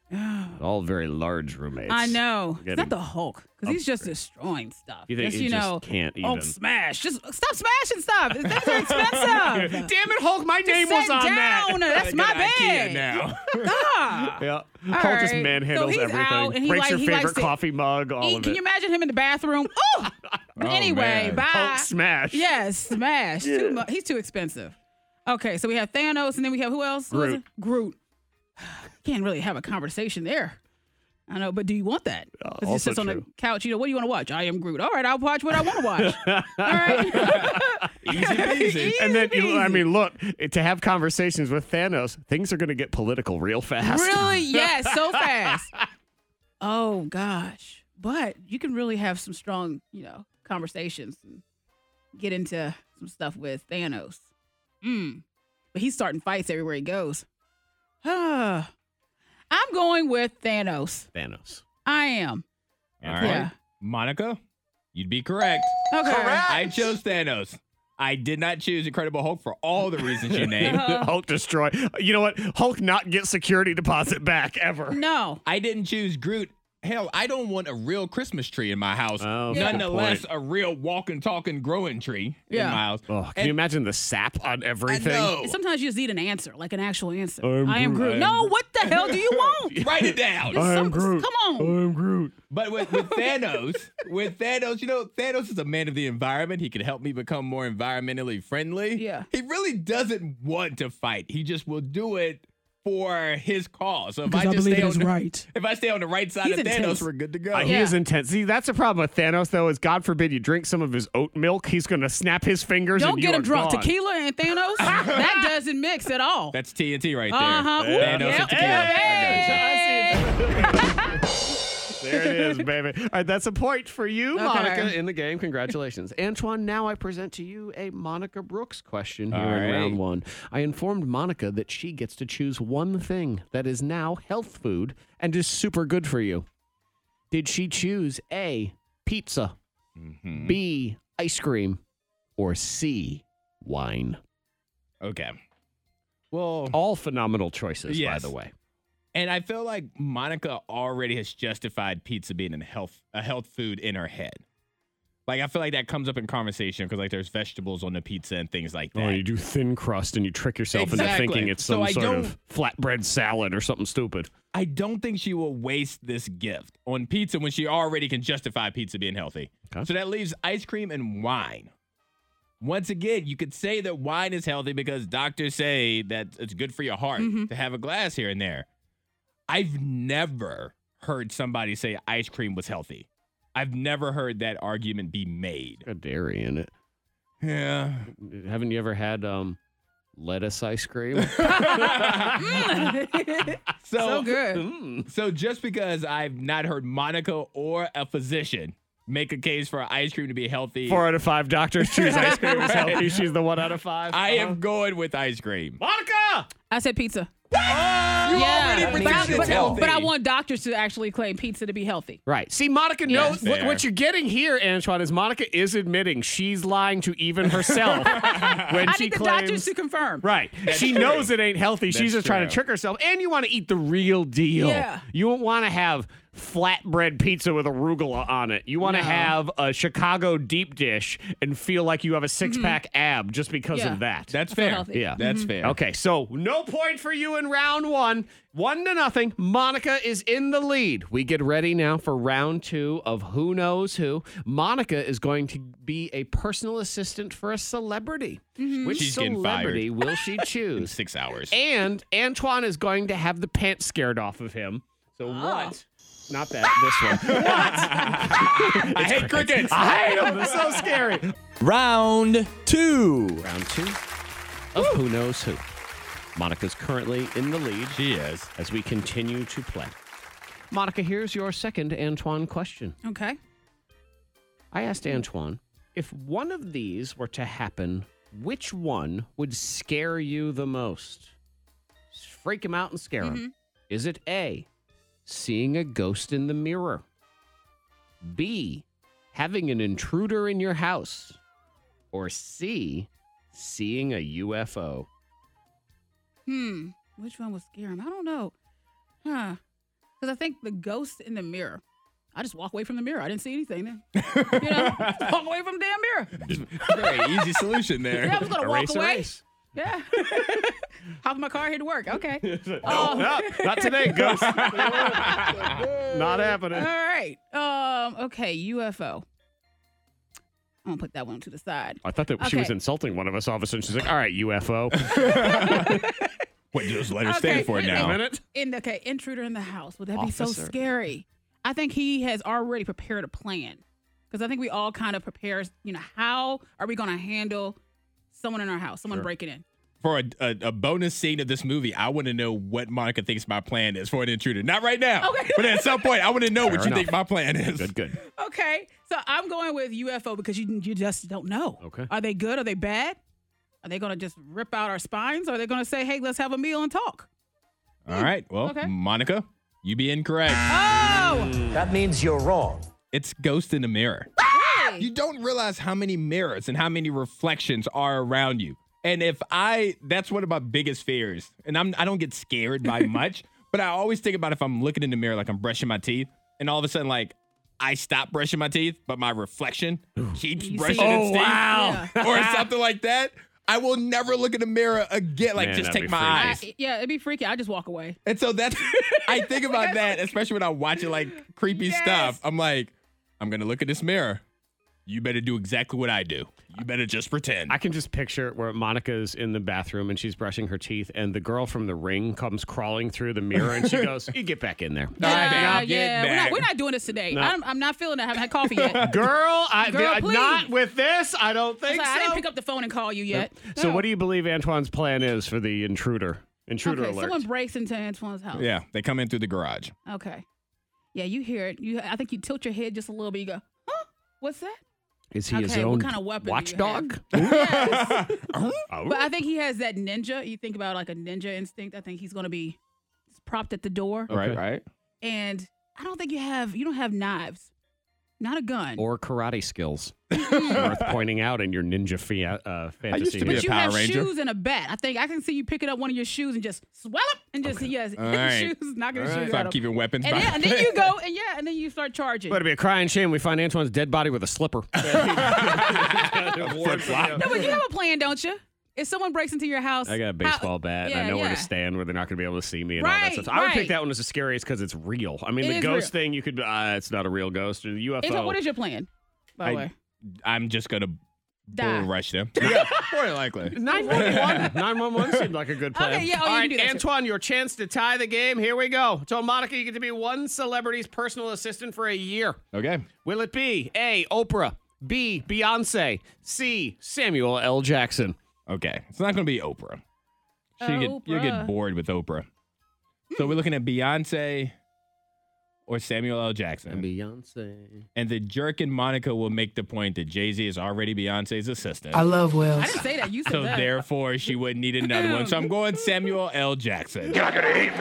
All very large roommates. I know. It's Getting not the Hulk, because he's just destroying stuff. You think just, he you just know, can't Hulk even- smash. Just stop smashing stuff. Things are expensive. Damn it, Hulk! My Just name was sit on down. that. That's my IKEA bag. now. Ah. Yeah. All Hulk just right. manhandles So he's everything. out, and he Breaks like- your he favorite likes to coffee mug. All He- of can it. you imagine him in the bathroom? Oh. Oh, anyway, man. bye. Hulk smash. Yes, smash. Too mu- he's too expensive. Okay, so we have Thanos, and then we have who else? Who was Groot. it? Groot. Can't really have a conversation there. I know, but do you want that? Uh, Because he also sits on the true. couch. You know, what do you want to watch? I am Groot. All right, I'll watch what I want to watch. All right. Easy peasy. And then, you, I Easy. mean, look, to have conversations with Thanos, things are going to get political real fast. Really? Yes, so fast. Oh gosh, but you can really have some strong, you know, conversations and get into some stuff with Thanos. Mm. But he's starting fights everywhere he goes. Ah. I'm going with Thanos. Thanos. I am. All right. Yeah. Monica, you'd be correct. Okay. I chose Thanos. I did not choose Incredible Hulk for all the reasons you named. Hulk destroy. You know what? Hulk not get security deposit back ever. No. I didn't choose Groot. Hell, I don't want a real Christmas tree in my house. Oh, good Nonetheless, point. a real walking, talking, growing tree Yeah. in my house. Oh, can And you imagine the sap on everything? I know. Sometimes you just need an answer, like an actual answer. I'm I am Groot. Groot. I am No, Groot. what the hell do you want? Write it down. Just some- Come on. I'm Groot. But with, with Thanos, with Thanos, you know, Thanos is a man of the environment. He can help me become more environmentally friendly. Yeah. He really doesn't want to fight. He just will do it for his cause. So if I Because I just believe stay it on is the, right. if I stay on the right side He's of Thanos, intense. we're good to go. Uh, He Yeah. is intense. See, that's the problem with Thanos, though, is God forbid you drink some of his oat milk. He's going to snap his fingers Don't and get you him are drunk. gone. Tequila and Thanos, that doesn't mix at all. That's T N T right there. Uh-huh. Thanos Yep. and tequila. Hey. I got you. There it is, baby. All right, that's a point for you, Okay. Monica, in the game. Congratulations. Antoine, now I present to you a Monica Brooks question here All in right. round one. I informed Monica that she gets to choose one thing that is now health food and is super good for you. Did she choose A, pizza, Mhm. B, ice cream, or C, wine? Okay. Well, All phenomenal choices, Yes. by the way. and I feel like Monica already has justified pizza being a health a health food in her head. Like I feel like that comes up in conversation because like there's vegetables on the pizza and things like that. Oh, you do thin crust and you trick yourself into Exactly. thinking it's So some I sort don't- of flatbread salad or something stupid. I don't think she will waste this gift on pizza when she already can justify pizza being healthy. Okay. So that leaves ice cream and wine. Once again, you could say that wine is healthy because doctors say that it's good for your heart to have a glass here and there. I've never heard somebody say ice cream was healthy. I've never heard that argument be made. Got dairy in it. Yeah. Haven't you ever had um, lettuce ice cream? So, So good. Mm. So just because I've not heard Monica or a physician make a case for ice cream to be healthy, Four out of five doctors choose ice cream as healthy. She's the one out of five. I Uh-huh. am going with ice cream. Monica! I said pizza. You Yeah, already but I, pretended but, it's healthy. but I want doctors to actually claim pizza to be healthy. Right. See, Monica Yeah. knows what, Fair. what you're getting here, Antoine, is Monica is admitting she's lying to even herself when I she need the claims. doctors to confirm. Right. she true. knows it ain't healthy. She's That's just trying to true. trick herself. And you want to eat the real deal. Yeah. You don't want to have flatbread pizza with arugula on it. You want to No. have a Chicago deep dish and feel like you have a six pack ab just because Yeah. of that. That's I feel fair. healthy. Yeah. That's fair. Okay, so no point for you in round one. One to nothing. Monica is in the lead. We get ready now for round two of Who Knows Who. Monica is going to be a personal assistant for a celebrity. Which She's getting celebrity fired. will she In choose? six hours. And Antoine is going to have the pants scared off of him. So what? Not that, this one. What? I hate crickets. I hate them. They're so scary. Round two. Round two of Who Knows Who. Monica's currently in the lead. She is. As we continue to play. Monica, here's your second Antoine question. Okay. I asked Antoine, if one of these were to happen, which one would scare you the most? Just freak him out and scare him. Is it A, seeing a ghost in the mirror? B, having an intruder in your house? Or C, seeing a U F O? Hmm. Which one would scare him? I don't know. Huh. Because I think the ghost in the mirror. I just walk away from the mirror. I didn't see anything then. You know, just walk away from the damn mirror. Very easy solution there. Yeah, I was gonna Erase, walk away. erase. Yeah. Hop in my car, head to work. Okay. No, Um, no, not today, Ghost. Not happening. All right. Um. Okay. U F O. I'm gonna put that one to the side. I thought that she was Okay. insulting one of us. All of a sudden, she's like, "All right, U F O." Wait, just let her Okay, stand for it wait a now. minute. In okay, intruder in the house. Would that be so Officer. scary? I think he has already prepared a plan. Because I think we all kind of prepare, you know, how are we going to handle someone in our house, someone breaking in? For a, a, a bonus scene of this movie, I want to know what Monica thinks my plan is for an intruder. Not right now, Okay. but at some point, I want to know what you enough. think my plan is. Good, good. Okay, so I'm going with U F O because you you just don't know. Okay. Are they good? Are they bad? Are they going to just rip out our spines? Or are they going to say, hey, let's have a meal and talk? All right. Well, Okay. Monica, you be incorrect. Oh! That means you're wrong. It's Ghost in the Mirror. Really? You don't realize how many mirrors and how many reflections are around you. And if I, that's one of my biggest fears. And I'm, I don't get scared by much, but I always think about if I'm looking in the mirror, like I'm brushing my teeth, and all of a sudden, like, I stop brushing my teeth, but my reflection keeps You brushing see- its Oh, teeth. wow. Or something like that. I will never look in the mirror again. Like, Man, just that'd take be my freaky. eyes. I- yeah, it'd be freaky. I just walk away. And so that's, I think about that, especially when I'm watching like creepy Yes. stuff. I'm like, I'm going to look at this mirror. You better do exactly what I do. You better just pretend. I can just picture where Monica's in the bathroom and she's brushing her teeth, and the girl from The Ring comes crawling through the mirror, and she goes, "You get back in there, All right, Yeah, babe, get yeah. We're back. not, we're not doing this today. No. I'm, I'm not feeling it. I haven't had coffee yet. girl." I, Girl, I- please. not with this. I don't I, think was like, I so. didn't pick up the phone and call you yet. So, No. what do you believe Antoine's plan is for the intruder? Intruder Okay, alert. someone breaks into Antoine's house. Yeah, they come in through the garage. Okay. Yeah, you hear it. You, I think you tilt your head just a little bit. You go, huh? What's that? Is he his Okay, what own kind of weapon do you watchdog? Yes. Oh. But I think he has that ninja. You think about like a ninja instinct. I think he's going to be propped at the door. Right, right. And I don't think you have, you don't have knives. Not a gun. Or karate skills. Worth pointing out in your ninja fia- uh, fantasy. used to be but a you Power have Ranger. shoes and a bat. I think I can see you picking up one of your shoes and just swell up and just, yes, All hit right. the shoes, knocking the All right. shoes Stop out of keeping weapons and, by then, and then you go, and yeah, and then you start charging. But it'd be a crying shame we find Antoine's dead body with a slipper. Flip-flop. No, but you have a plan, don't you? If someone breaks into your house, I got a baseball bat, and I yeah, know where yeah. to stand where they're not going to be able to see me and all that Right, stuff. I would right. pick that one as the scariest because it's real. I mean, It the is ghost real. thing, you could, uh, it's not a real ghost. The U F O. Antoine, what is your plan? By the I- way, I'm just going to Die. bull rush them. Yeah, more than likely. nine one one. nine one one seemed like a good plan. Okay, yeah, oh, All you right, can do that, too. Antoine, your chance to tie the game. Here we go. So, Monica, you get to be one celebrity's personal assistant for a year. Okay. Will it be A, Oprah, B, Beyonce, C, Samuel L. Jackson? Okay. It's not going to be Oprah. She get, you'll Oprah. get bored with Oprah. So we're looking at Beyonce or Samuel L. Jackson. Beyonce. And the jerk and Monica will make the point that Jay-Z is already Beyonce's assistant. love Will. I didn't say that. You said So that. therefore, she wouldn't need another one. So I'm going Samuel L. Jackson. yeah,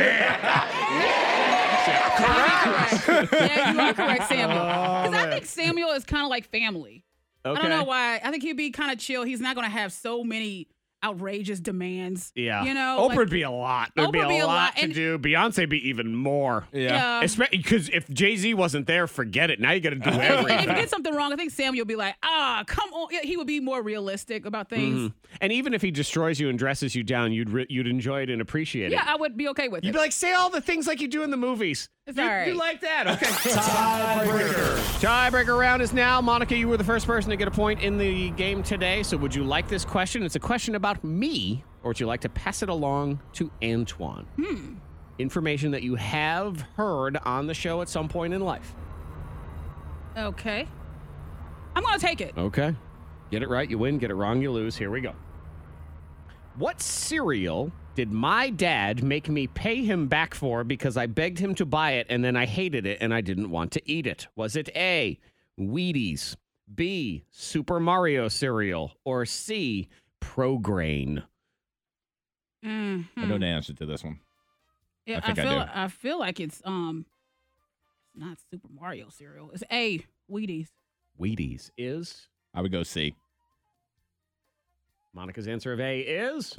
you are correct, Samuel. Because I think Samuel is kind of like family. Okay. I don't know why. I think he'd be kind of chill. He's not going to have so many outrageous demands. Yeah. You know, Oprah'd like- be a lot. There'd be Oprah'd a, be a lot, lot, to and- do. Beyonce be even more. Yeah. Yeah. Because if Jay-Z wasn't there, forget it. Now you got to do If he everything. did something wrong, I think Samuel would be like, ah, come on. Yeah, he would be more realistic about things. Mhm. And even if he destroys you and dresses you down, you'd re- you'd enjoy it and appreciate Yeah, it. I would be okay with You'd it. be like, say all the things like you do in the movies. It's you, all right. you like that. Okay. Tiebreaker. Tiebreaker round is now. Monica, you were the first person to get a point in the game today. So would you like this question? It's a question about me, or would you like to pass it along to Antoine? Hmm. Information that you have heard on the show at some point in life. Okay. I'm going to take it. Okay. Get it right, you win. Get it wrong, you lose. Here we go. What cereal did my dad make me pay him back for because I begged him to buy it and then I hated it and I didn't want to eat it? Was it A, Wheaties, B, Super Mario cereal, or C, Prograin? Mhm. I know the answer to this one. Yeah, I think I feel do. I feel like it's um it's not Super Mario cereal. It's A, Wheaties. Wheaties is I would go C. Monica's answer of A is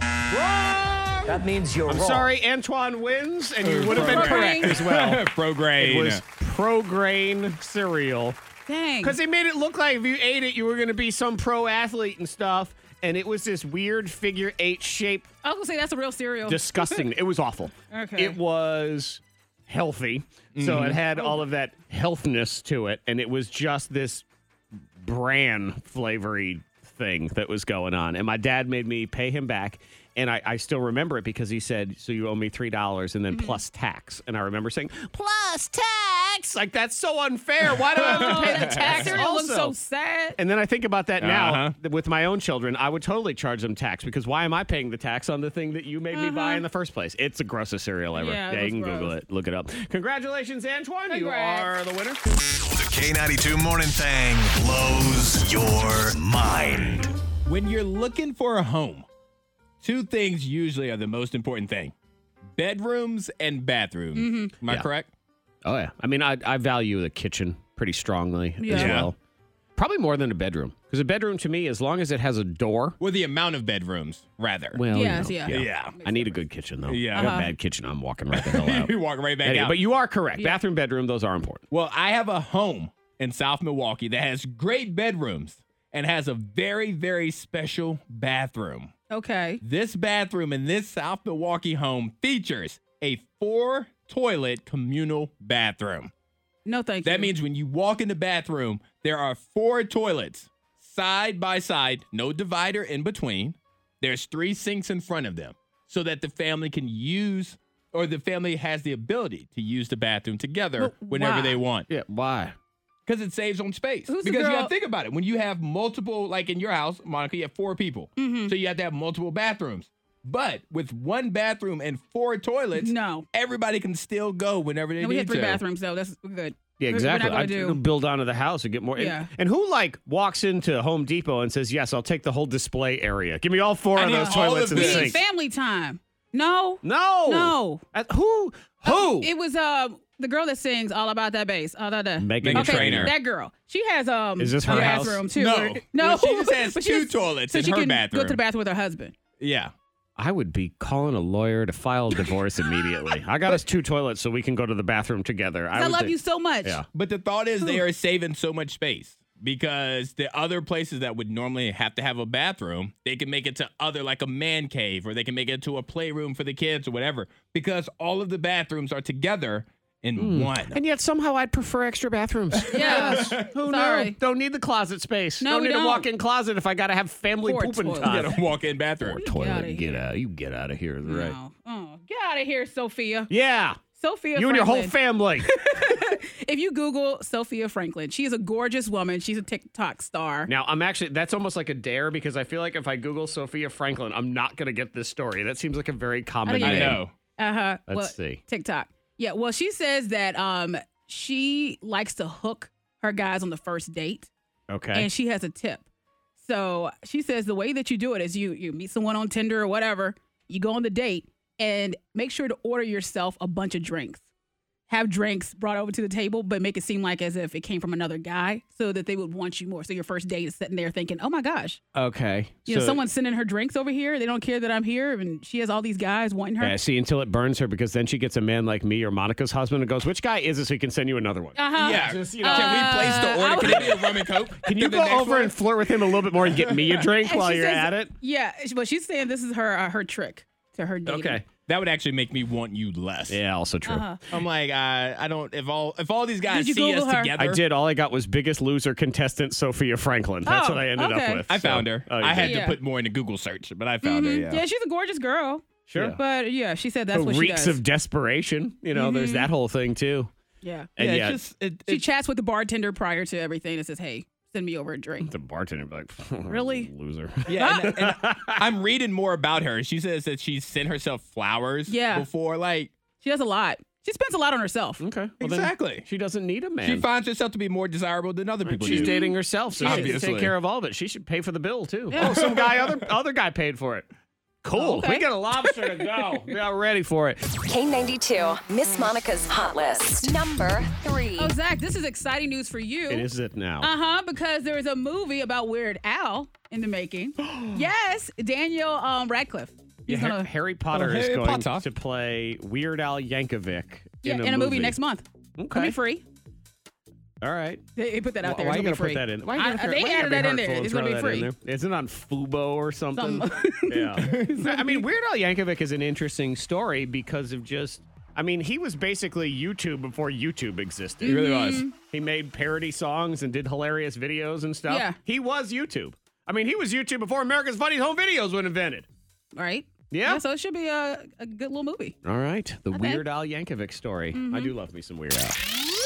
That means you're I'm wrong. sorry, Antoine wins, and you would have been Pro-grain. correct as well. Pro-grain. It was pro-grain cereal. Dang. Because they made it look like if you ate it, you were going to be some pro athlete and stuff. And it was this weird figure eight shape. I was going to say that's a real cereal. Disgusting. It was awful. Okay. It was healthy. So it had all of that healthness to it. And it was just this bran flavory thing that was going on. And my dad made me pay him back. And I, I still remember it because he said, so you owe me three dollars and then Mm-hmm. plus tax. And I remember saying, plus tax? Like, that's so unfair. Why do I have to pay the That tax cereal looks also? so sad. And then I think about that now Uh-huh. with my own children. I would totally charge them tax because why am I paying the tax on the thing that you made me buy in the first place? It's the grossest cereal ever. Yeah, it you was can Google gross. it. Look it up. Congratulations, Antoine. You Congrats. are the winner. The K ninety-two Morning Thang blows your mind. When you're looking for a home, two things usually are the most important thing. Bedrooms and bathrooms. Mm-hmm. Am I Yeah. correct? Oh, yeah. I mean, I, I value the kitchen pretty strongly as Yeah. well. Probably more than a bedroom. Because a bedroom to me, as long as it has a door. Well, the amount of bedrooms, rather. Well, Yes, you know, yeah. Yeah. I need a good kitchen, though. Yeah. I got Uh-huh. a bad kitchen. I'm walking right the hell out. You walk right back Anyway, out. but you are correct. Yeah. Bathroom, bedroom, those are important. Well, I have a home in South Milwaukee that has great bedrooms and has a very, very special bathroom. Okay. This bathroom in this South Milwaukee home features a four toilet communal bathroom. No, thank you. That means when you walk in the bathroom, there are four toilets side by side, no divider in between. There's three sinks in front of them so that the family can use or the family has the ability to use the bathroom together But whenever why? they want. Yeah, why? Because it saves on space. Who's the because you girl- got to think about it. When you have multiple, like in your house, Monica, you have four people. Mm-hmm. So you have to have multiple bathrooms. But with one bathroom and four toilets, No. everybody can still go whenever they No, need we had three to. bathrooms, though. That's we're good. Yeah, We're- exactly. We're not I'd going to do. build onto the house and get more. and- Yeah. And, who like walks into Home Depot and says, "Yes, I'll take the whole display area. Give me all four I of need those all toilets of and this." sinks." Family time. No. No, No. Uh, who? Who? It was uh the girl that sings all about that bass. All that. Meghan okay, Trainor. That girl. She has um. Is this her a house? bathroom too? No. or- no. Well, she just has But two has- toilets so in she her can bathroom. Go to the bathroom with her husband. Yeah. I would be calling a lawyer to file a divorce immediately. I got us two toilets so we can go to the bathroom together. I, would love think- you so much. Yeah. But the thought is they are saving so much space because the other places that would normally have to have a bathroom, they can make it to other like a man cave or they can make it to a playroom for the kids or whatever because all of the bathrooms are together in one. And yet somehow I'd prefer extra bathrooms. Yeah. Who Sorry. knew? Don't need the closet space. No, don't we need don't. a walk-in closet if I got to have family Four pooping toilets. You time. got a walk-in bathroom. outta Toilet, here. get out. You get out of here. Right. No. Oh, get out of here, Sophia. Yeah. Sophia You and your whole Franklin. family. If you Google Sophia Franklin, she is a gorgeous woman. She's a TikTok star. Now, I'm actually, that's almost like a dare because I feel like if I Google Sophia Franklin, I'm not going to get this story. That seems like a very common think I name. it know. Uh huh. Let's well, see. TikTok. Yeah. Well, she says that um she likes to hook her guys on the first date, Okay. and she has a tip. So she says the way that you do it is you you meet someone on Tinder or whatever, you go on the date, and make sure to order yourself a bunch of drinks. Have drinks brought over to the table, but make it seem like as if it came from another guy so that they would want you more. So your first date is sitting there thinking, oh my gosh, okay. you know, So- someone's sending her drinks over here. They don't care that I'm here. And she has all these guys wanting her. Yeah, see, until it burns her because then she gets a man like me or Monica's husband and goes, which guy is it so he can send you another one? Uh-huh. Yeah. Just, you know, Can we place the Uh, order? I Can it be a rum and coke? Can you To the go next over one? and flirt with him a little bit more and get me a drink And while she you're says- at it? Yeah, but she's saying this is her uh, her trick to her dating. Okay. That would actually make me want you less. Yeah, also true. Uh-huh. I'm like, uh, I don't. If all if all these guys Did you see us Google her? together, I did. All I got was biggest loser contestant Sophia Franklin. That's Oh, what I ended okay. up with. I So- found her. Oh, you I did. had Yeah. to put more in the Google search, but I found Mhm. her. Yeah. Yeah, she's a gorgeous girl. Sure. Yeah. But yeah, she said that's The what she reeks does. of desperation. You know, there's that whole thing too. yeah. And yeah, yeah, it's just it, She it, chats with the bartender prior to everything and says, hey, send me over a drink. the bartender be like, Really? loser. yeah. And, and I'm reading more about her. She says that she sent herself flowers. Yeah. Before, like She does a lot. She spends a lot on herself. Okay. Well, then exactly. she doesn't need a man. She finds herself to be more desirable than other people She's do. dating herself, so she can Obviously. take care of all of it. She should pay for the bill too. Yeah. Oh, some guy, other other guy paid for it. Cool. Oh, okay. We got a lobster to go. We are ready for it. K ninety-two, Miss Monica's Hot List. Number three. Oh, Zach, this is exciting news for you. It is it now. Uh-huh, because there is a movie about Weird Al in the making. Yes, Daniel um, Radcliffe. Yeah, He's Har- gonna, Harry Potter Oh, is Harry going Potter. to play Weird Al Yankovic yeah, in a, in a movie. movie next month. Okay. It'll be free. All right. They, they put that out Why, there. why are you It'll going be to free. put that in? Why you I- gonna throw- they why you added gotta that in be there. hurtful It's and gonna be throw that in free. there? Isn't it on Fubo or something? Some- Yeah. I mean, Weird Al Yankovic is an interesting story because of just, I mean, he was basically YouTube before YouTube existed. He really was. He made parody songs and did hilarious videos and stuff. Yeah. He was YouTube. I mean, he was YouTube before America's Funniest Home Videos was invented. Right? Yeah. So it should be a, a good little movie. All right. The Okay. Weird Al Yankovic story. I do love me some Weird Al.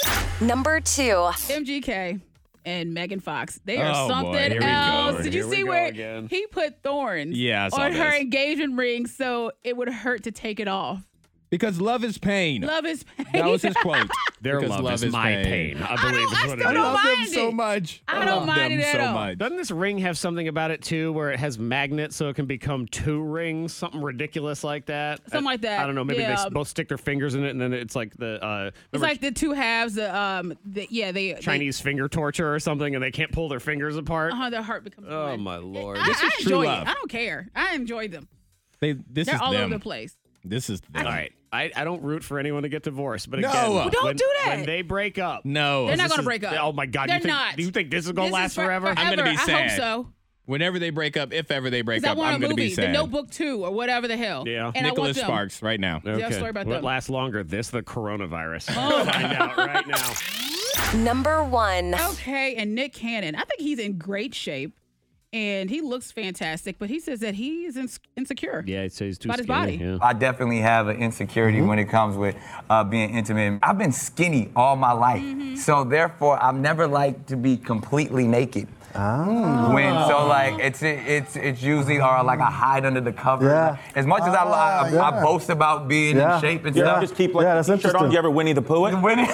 Number two. M G K and Megan Fox. They are Oh, boy. something Here we go. else. Did you Here we see go where again. he put thorns Yeah, I saw on her this. engagement ring so it would hurt to take it off? Because love is pain. Love is pain. That was his quote. Their Because love, is, my pain. I believe don't- is I what still it don't is. love them mind so it. much. I love don't mind them it at so all. much. Doesn't this ring have something about it too, where it has magnets so it can become two rings, something ridiculous like that? Something I- like that. I don't know. Maybe they Yeah. s- both stick their fingers in it, and then it's like the uh, It's remember like the two halves. The, um, the, yeah, they Chinese finger torture or something, and they can't pull their fingers apart. Uh huh. Their heart becomes. Oh red. my lord! I, This I is true enjoy love. it. I don't care. I enjoy them. They, this They're is all them. over the place. This is them. All right, I, I don't root for anyone to get divorced, but No. again, Well, don't when, do that. when they break up. No. They're not this gonna is- break up. Oh my God! They're you think, not. Do you think this is gonna This last is for- forever? I'm gonna be forever. I sad. hope so. Whenever they break up, if ever they break 'Cause I up, want I'm a going to be movie, The sad. Notebook two, or whatever the hell. Yeah. And I want Nicholas them. Sparks right now. Okay. sorry about what them. lasts longer, this or the coronavirus? Oh. Find out right now. Number one. Okay, and Nick Cannon. I think he's in great shape, and he looks fantastic. But he says that he is ins- insecure. Yeah, it says too About his skinny. body. Yeah. I definitely have an insecurity when it comes with uh, being intimate. I've been skinny all my life, so therefore I've never liked to be completely naked. Oh. When so like it's it's it's usually or like I hide under the cover. Yeah. As much as I, I, I, yeah. I boast about being Yeah. in shape and Yeah. stuff. Just keep like Yeah, that's the shirt on. interesting. You ever Winnie the Pooh it? Winnie.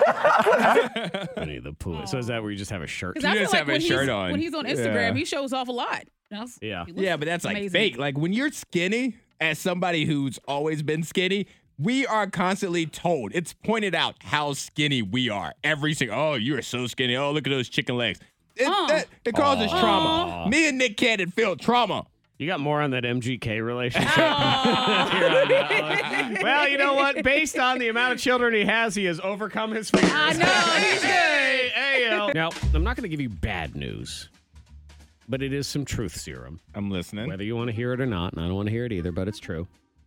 Winnie the Pooh. So is that where you just have a shirt? Because I feel just like have a when, shirt he's, on. when he's on Instagram, Yeah. he shows off a lot. That's- Yeah. he looks Yeah, but that's like amazing. fake. Like when you're skinny, as somebody who's always been skinny, we are constantly told, it's pointed out how skinny we are. Every single, oh, you are so skinny. Oh, look at those chicken legs. It, Aw. that, it causes Aw. trauma. Me and Nick Cannon feel trauma. You got more on that M G K relationship. Here on that one. Well, you know what? Based on the amount of children he has, he has overcome his fears. I know, he's good. Hey, hey, yo. Now, I'm not going to give you bad news, but it is some truth serum. I'm listening. Whether you want to hear it or not, and I don't want to hear it either, but it's true.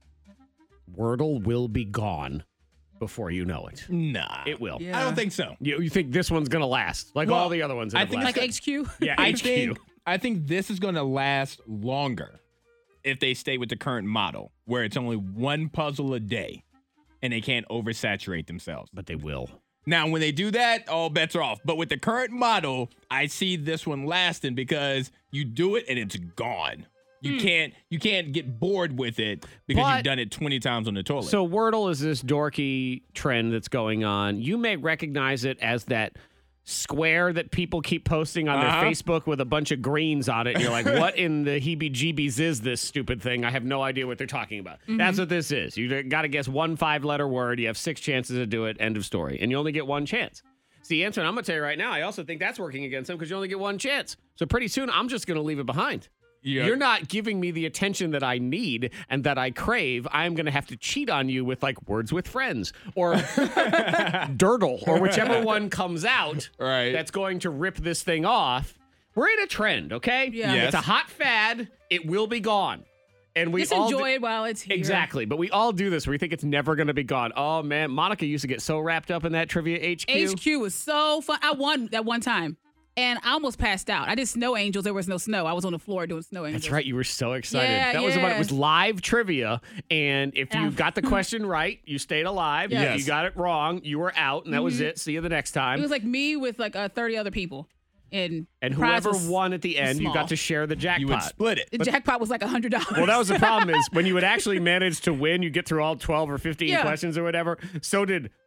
Wordle will be gone before you know it. Nah. It will. Yeah. I don't think so. You, you think this one's going to last, like Well, all the other ones that I have think lasted. Like H Q? Yeah, I H Q. think I think this is going to last longer if they stay with the current model, where it's only one puzzle a day, and they can't oversaturate themselves. But they will. Now, when they do that, all bets are off. But with the current model, I see this one lasting because you do it and it's gone. You can't you can't get bored with it because But- you've done it twenty times on the toilet. So Wordle is this dorky trend that's going on. You may recognize it as that square that people keep posting on Uh-huh. their Facebook with a bunch of greens on it. And you're like, what in the heebie-jeebies is this stupid thing? I have no idea what they're talking about. That's what this is. You got to guess one five-letter word. You have six chances to do it. End of story. And you only get one chance. See, Antoine, I'm going to tell you right now, I also think that's working against them because you only get one chance. So pretty soon, I'm just going to leave it behind. Yeah. You're not giving me the attention that I need and that I crave. I'm going to have to cheat on you with like Words with Friends or Durdle or whichever one comes out Right. that's going to rip this thing off. We're in a trend, okay? Yeah. Yes. It's a hot fad. It will be gone. And we Just all enjoy do- it while it's here. Exactly. But we all do this. We think it's never going to be gone. Oh, man. Monica used to get so wrapped up in that trivia H Q. H Q was so fun. I won that one time, and I almost passed out. I did Snow Angels. There was no snow. I was on the floor doing Snow Angels. That's right. You were so excited. Yeah, that was about it yeah. was live trivia. And if you Yeah. got the question right, you stayed alive. Yes. If you got it wrong, you were out. And that was it. See you the next time. It was like me with like uh, thirty other people, and and the prize whoever was won at the end, you small. got to share the jackpot. you would split it. The jackpot was like a hundred dollars. Well, that was the problem is when you would actually manage to win, you get through all twelve or fifteen Yeah. questions or whatever. So did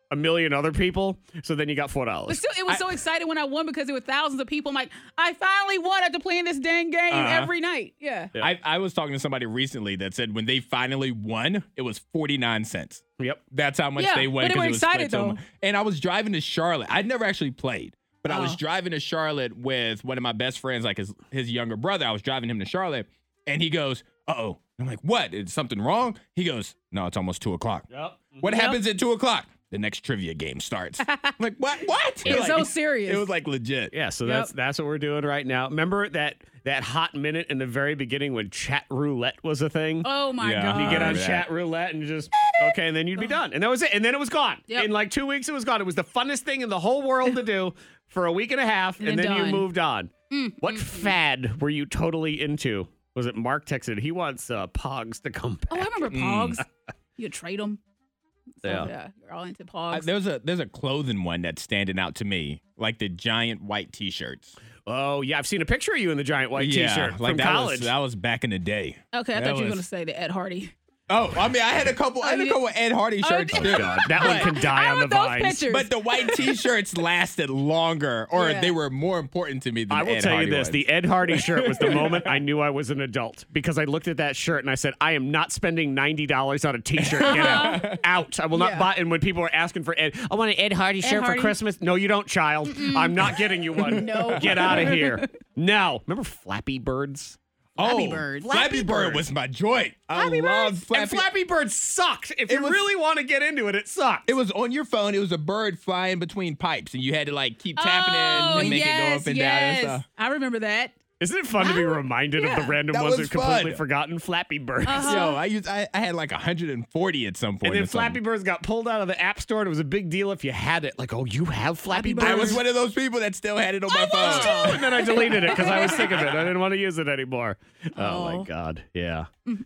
a million other people. So then you got four dollars. But still, it was I- so exciting when I won because there were thousands of people. I'm like, I finally won after playing this dang game Uh-huh. every night. Yeah. I, I was talking to somebody recently that said when they finally won, it was forty-nine cents. Yep. That's how much Yeah, they won. but they 'cause were it was excited, split so though. mu- And I was driving to Charlotte. I'd never actually played, but I was Oh. driving to Charlotte with one of my best friends, like his, his younger brother. I was driving him to Charlotte, and he goes, uh-oh. I'm like, what? Is something wrong? He goes, no, it's almost two o'clock. Yep. What Yep. happens at two o'clock? The next trivia game starts. I'm like, what? What? It was Like, so serious. It was like legit. Yeah, so Yep. that's that's what we're doing right now. Remember that that hot minute in the very beginning when chat roulette was a thing? Oh my Yeah. god. You get on Yeah. chat roulette and just okay, and then you'd be done, and that was it. And then it was gone. Yep. In like two weeks, it was gone. It was the funnest thing in the whole world to do for a week and a half, and, And then then you done. moved on. Mm, what mm, mm. fad were you totally into? Was it Mark texted? He wants uh, Pogs to come back. Oh, I remember Pogs. You trade them. So, Yeah. yeah. You're all into Uh, Pogs. there's a there's a clothing one that's standing out to me, like the giant white T-shirts. Oh yeah, I've seen a picture of you in the giant white yeah, T-shirt like from that college. Was, that was back in the day. okay, I that thought you were was- going to say the Ed Hardy. Oh, I mean, I had a couple. I had Oh, a you couple Ed Hardy Oh, shirts did- too. God, that one can die I on the want those vines. pictures. But the white T-shirts lasted longer, or Yeah. they were more important to me than I the will Ed tell Hardy you this: ones. the Ed Hardy shirt was the moment I knew I was an adult because I looked at that shirt and I said, "I am not spending ninety dollars on a T-shirt. Get out, out! I will not Yeah. buy." And when people were asking for Ed, I want an Ed Hardy shirt Hardy? for Christmas. No, you don't, child. I'm not getting you one. No. Get out of here. No, remember Flappy Birds? Flappy oh, Bird. Flappy, Flappy Bird Bird. was my joint. Flappy I loved Birds? Flappy. And Flappy Bird sucked. If you was- really want to get into it, it sucked. It was on your phone. It was a bird flying between pipes, and you had to like keep tapping oh, it and make yes, it go up and yes. down and stuff. I remember that. Isn't it fun to be reminded of the random that ones was that completely fun. forgotten? Flappy Birds. Uh-huh. Yo, I used I, I had like one hundred forty at some point. And then or something. Flappy Birds got pulled out of the App Store, and it was a big deal if you had it. Like, oh, you have Flappy, Flappy Birds? I was one of those people that still had it on my phone. Oh, and then I deleted it because I was sick of it. I didn't want to use it anymore. Oh, my Oh. God. Yeah.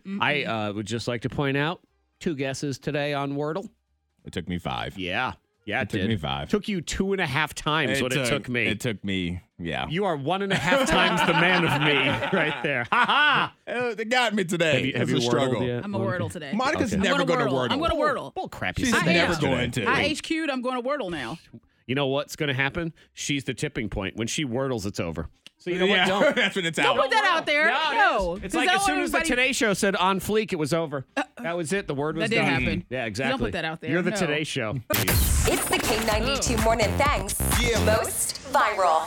I uh, would just like to point out two guesses today on Wordle. It took me five. Yeah. Yeah, it, It took did. me five. Took you two and a half times what it took me. It took me, yeah. You are one and a half times the man of me right there. Ha ha! Uh, They got me today. Have you, have It's you a struggle. Wordled yet? I'm a Wordle today. Monica's Okay. never I'm going to gonna Wordle. I'm going to Wordle. Bull crap. You She's said never that going yesterday. to. I H Q'd. I'm going to Wordle now. You know what's going to happen? She's the tipping point. When she Wordles, it's over. So you know yeah, what? Don't. that's when it's Don't out. put that out there. No, it No. is. It's 'Cause like I as don't soon want as the everybody- Today Show said on fleek, it was over. That was it. The word was That didn't done. happen. Yeah, You exactly. don't put that out there. You're the No. Today Show. It's the K ninety-two Morning Thangs. Most viral.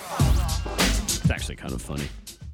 It's actually kind of funny.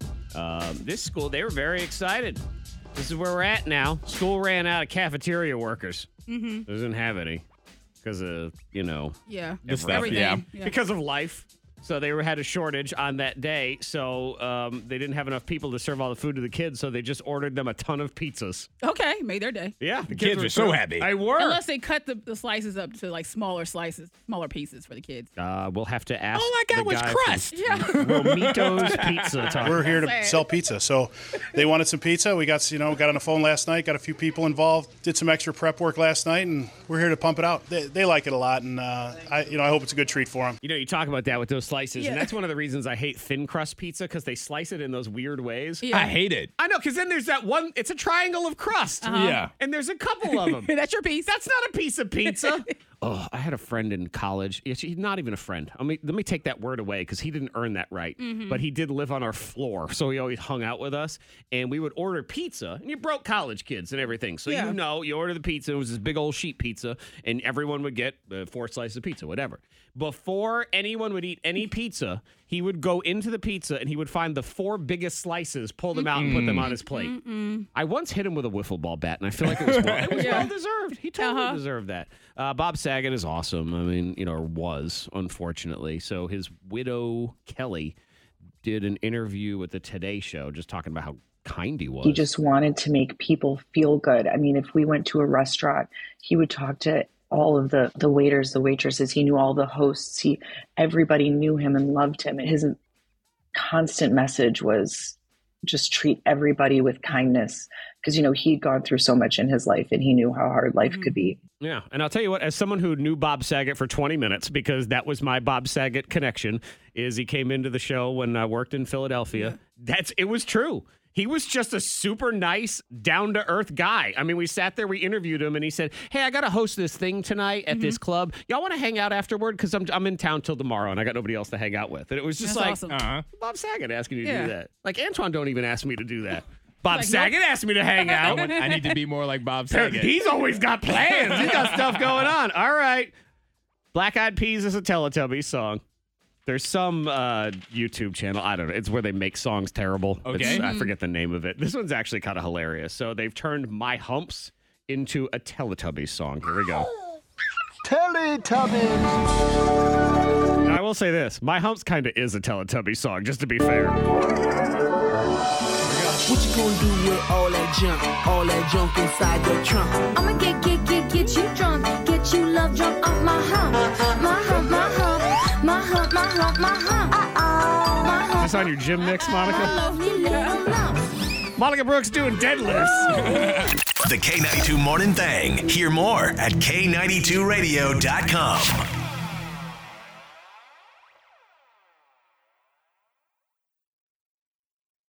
Um, this school, they were very excited. This is where we're at now. School ran out of cafeteria workers. Mm-hmm. Doesn't have any because of, you know, Yeah. The stuff, Everything. yeah. Yeah. because of life. So they were, had a shortage on that day. So um, they didn't have enough people to serve all the food to the kids. So they just ordered them a ton of pizzas. Okay. Made their day. Yeah, the kids were are so happy. I were. Unless they cut the, the slices up to like smaller slices, smaller pieces for the kids. Uh, we'll have to ask. All I got the was guy crust. Yeah. from Romito's Pizza. Talk. We're here to Sad. sell pizza, so they wanted some pizza. We got you know got on the phone last night, got a few people involved, did some extra prep work last night, and we're here to pump it out. They, they like it a lot, and uh, I you know I hope it's a good treat for them. You know, you talk about that with those slices, Yeah. and that's one of the reasons I hate thin crust pizza because they slice it in those weird ways. Yeah. I hate it. I know, because then there's that one, it's a triangle of crust. Uh-huh. Yeah. And there's a couple of them. That's your piece. That's not a piece of pizza. Oh, I had a friend in college. Yeah, He's not even a friend. I mean, let me take that word away because he didn't earn that right. But he did live on our floor, so he always hung out with us. And we would order pizza, and you broke college kids and everything. So Yeah. you know, you order the pizza. It was this big old sheet pizza, and everyone would get uh, four slices of pizza, whatever. Before anyone would eat any pizza, he would go into the pizza and he would find the four biggest slices, pull them out, and put them on his plate. I once hit him with a wiffle ball bat, and I feel like it was well, it was Yeah. well deserved. He totally Uh-huh. deserved that. Uh, Bob Saget is awesome. I mean, you know, or was, unfortunately. So his widow, Kelly, did an interview with the Today Show just talking about how kind he was. He just wanted to make people feel good. I mean, if we went to a restaurant, he would talk to all of the, the waiters, the waitresses. He knew all the hosts. He, everybody knew him and loved him. And his constant message was just treat everybody with kindness. Because, you know, he'd gone through so much in his life and he knew how hard life could be. Yeah, and I'll tell you what, as someone who knew Bob Saget for twenty minutes, because that was my Bob Saget connection, is he came into the show when I worked in Philadelphia. That's it was true. He was just a super nice, down-to-earth guy. I mean, we sat there, we interviewed him, and he said, hey, I got to host this thing tonight at mm-hmm. this club. Y'all want to hang out afterward? Because I'm, I'm in town till tomorrow, and I got nobody else to hang out with. And it was just That's like, awesome. uh-huh. Bob Saget asking you to Yeah. do that. Like, Antoine don't even ask me to do that. Bob Like, Saget nope. asked me to hang out. I, want- I need to be more like Bob Saget. He's always got plans. He's got stuff going on. All right. Black Eyed Peas is a Teletubbies song. There's some uh, YouTube channel. I don't know. It's where they make songs terrible. Okay. It's, I forget the name of it. This one's actually kind of hilarious. So they've turned My Humps into a Teletubbies song. Here we go. Teletubbies. Now, I will say this. My Humps kind of is a Teletubbies song, just to be fair. What you gonna do with all that junk? All that junk inside your trunk? I'ma get, get, get, get you drunk. Get you love drunk off my hump. My hump, my hump. My hump, my hump, my hump. Uh-oh. My hump. Is this on your gym mix, Monica? Lovely little lumps. Monica Brooks doing deadlifts. The K ninety-two Morning Thang. Hear more at K ninety-two radio dot com.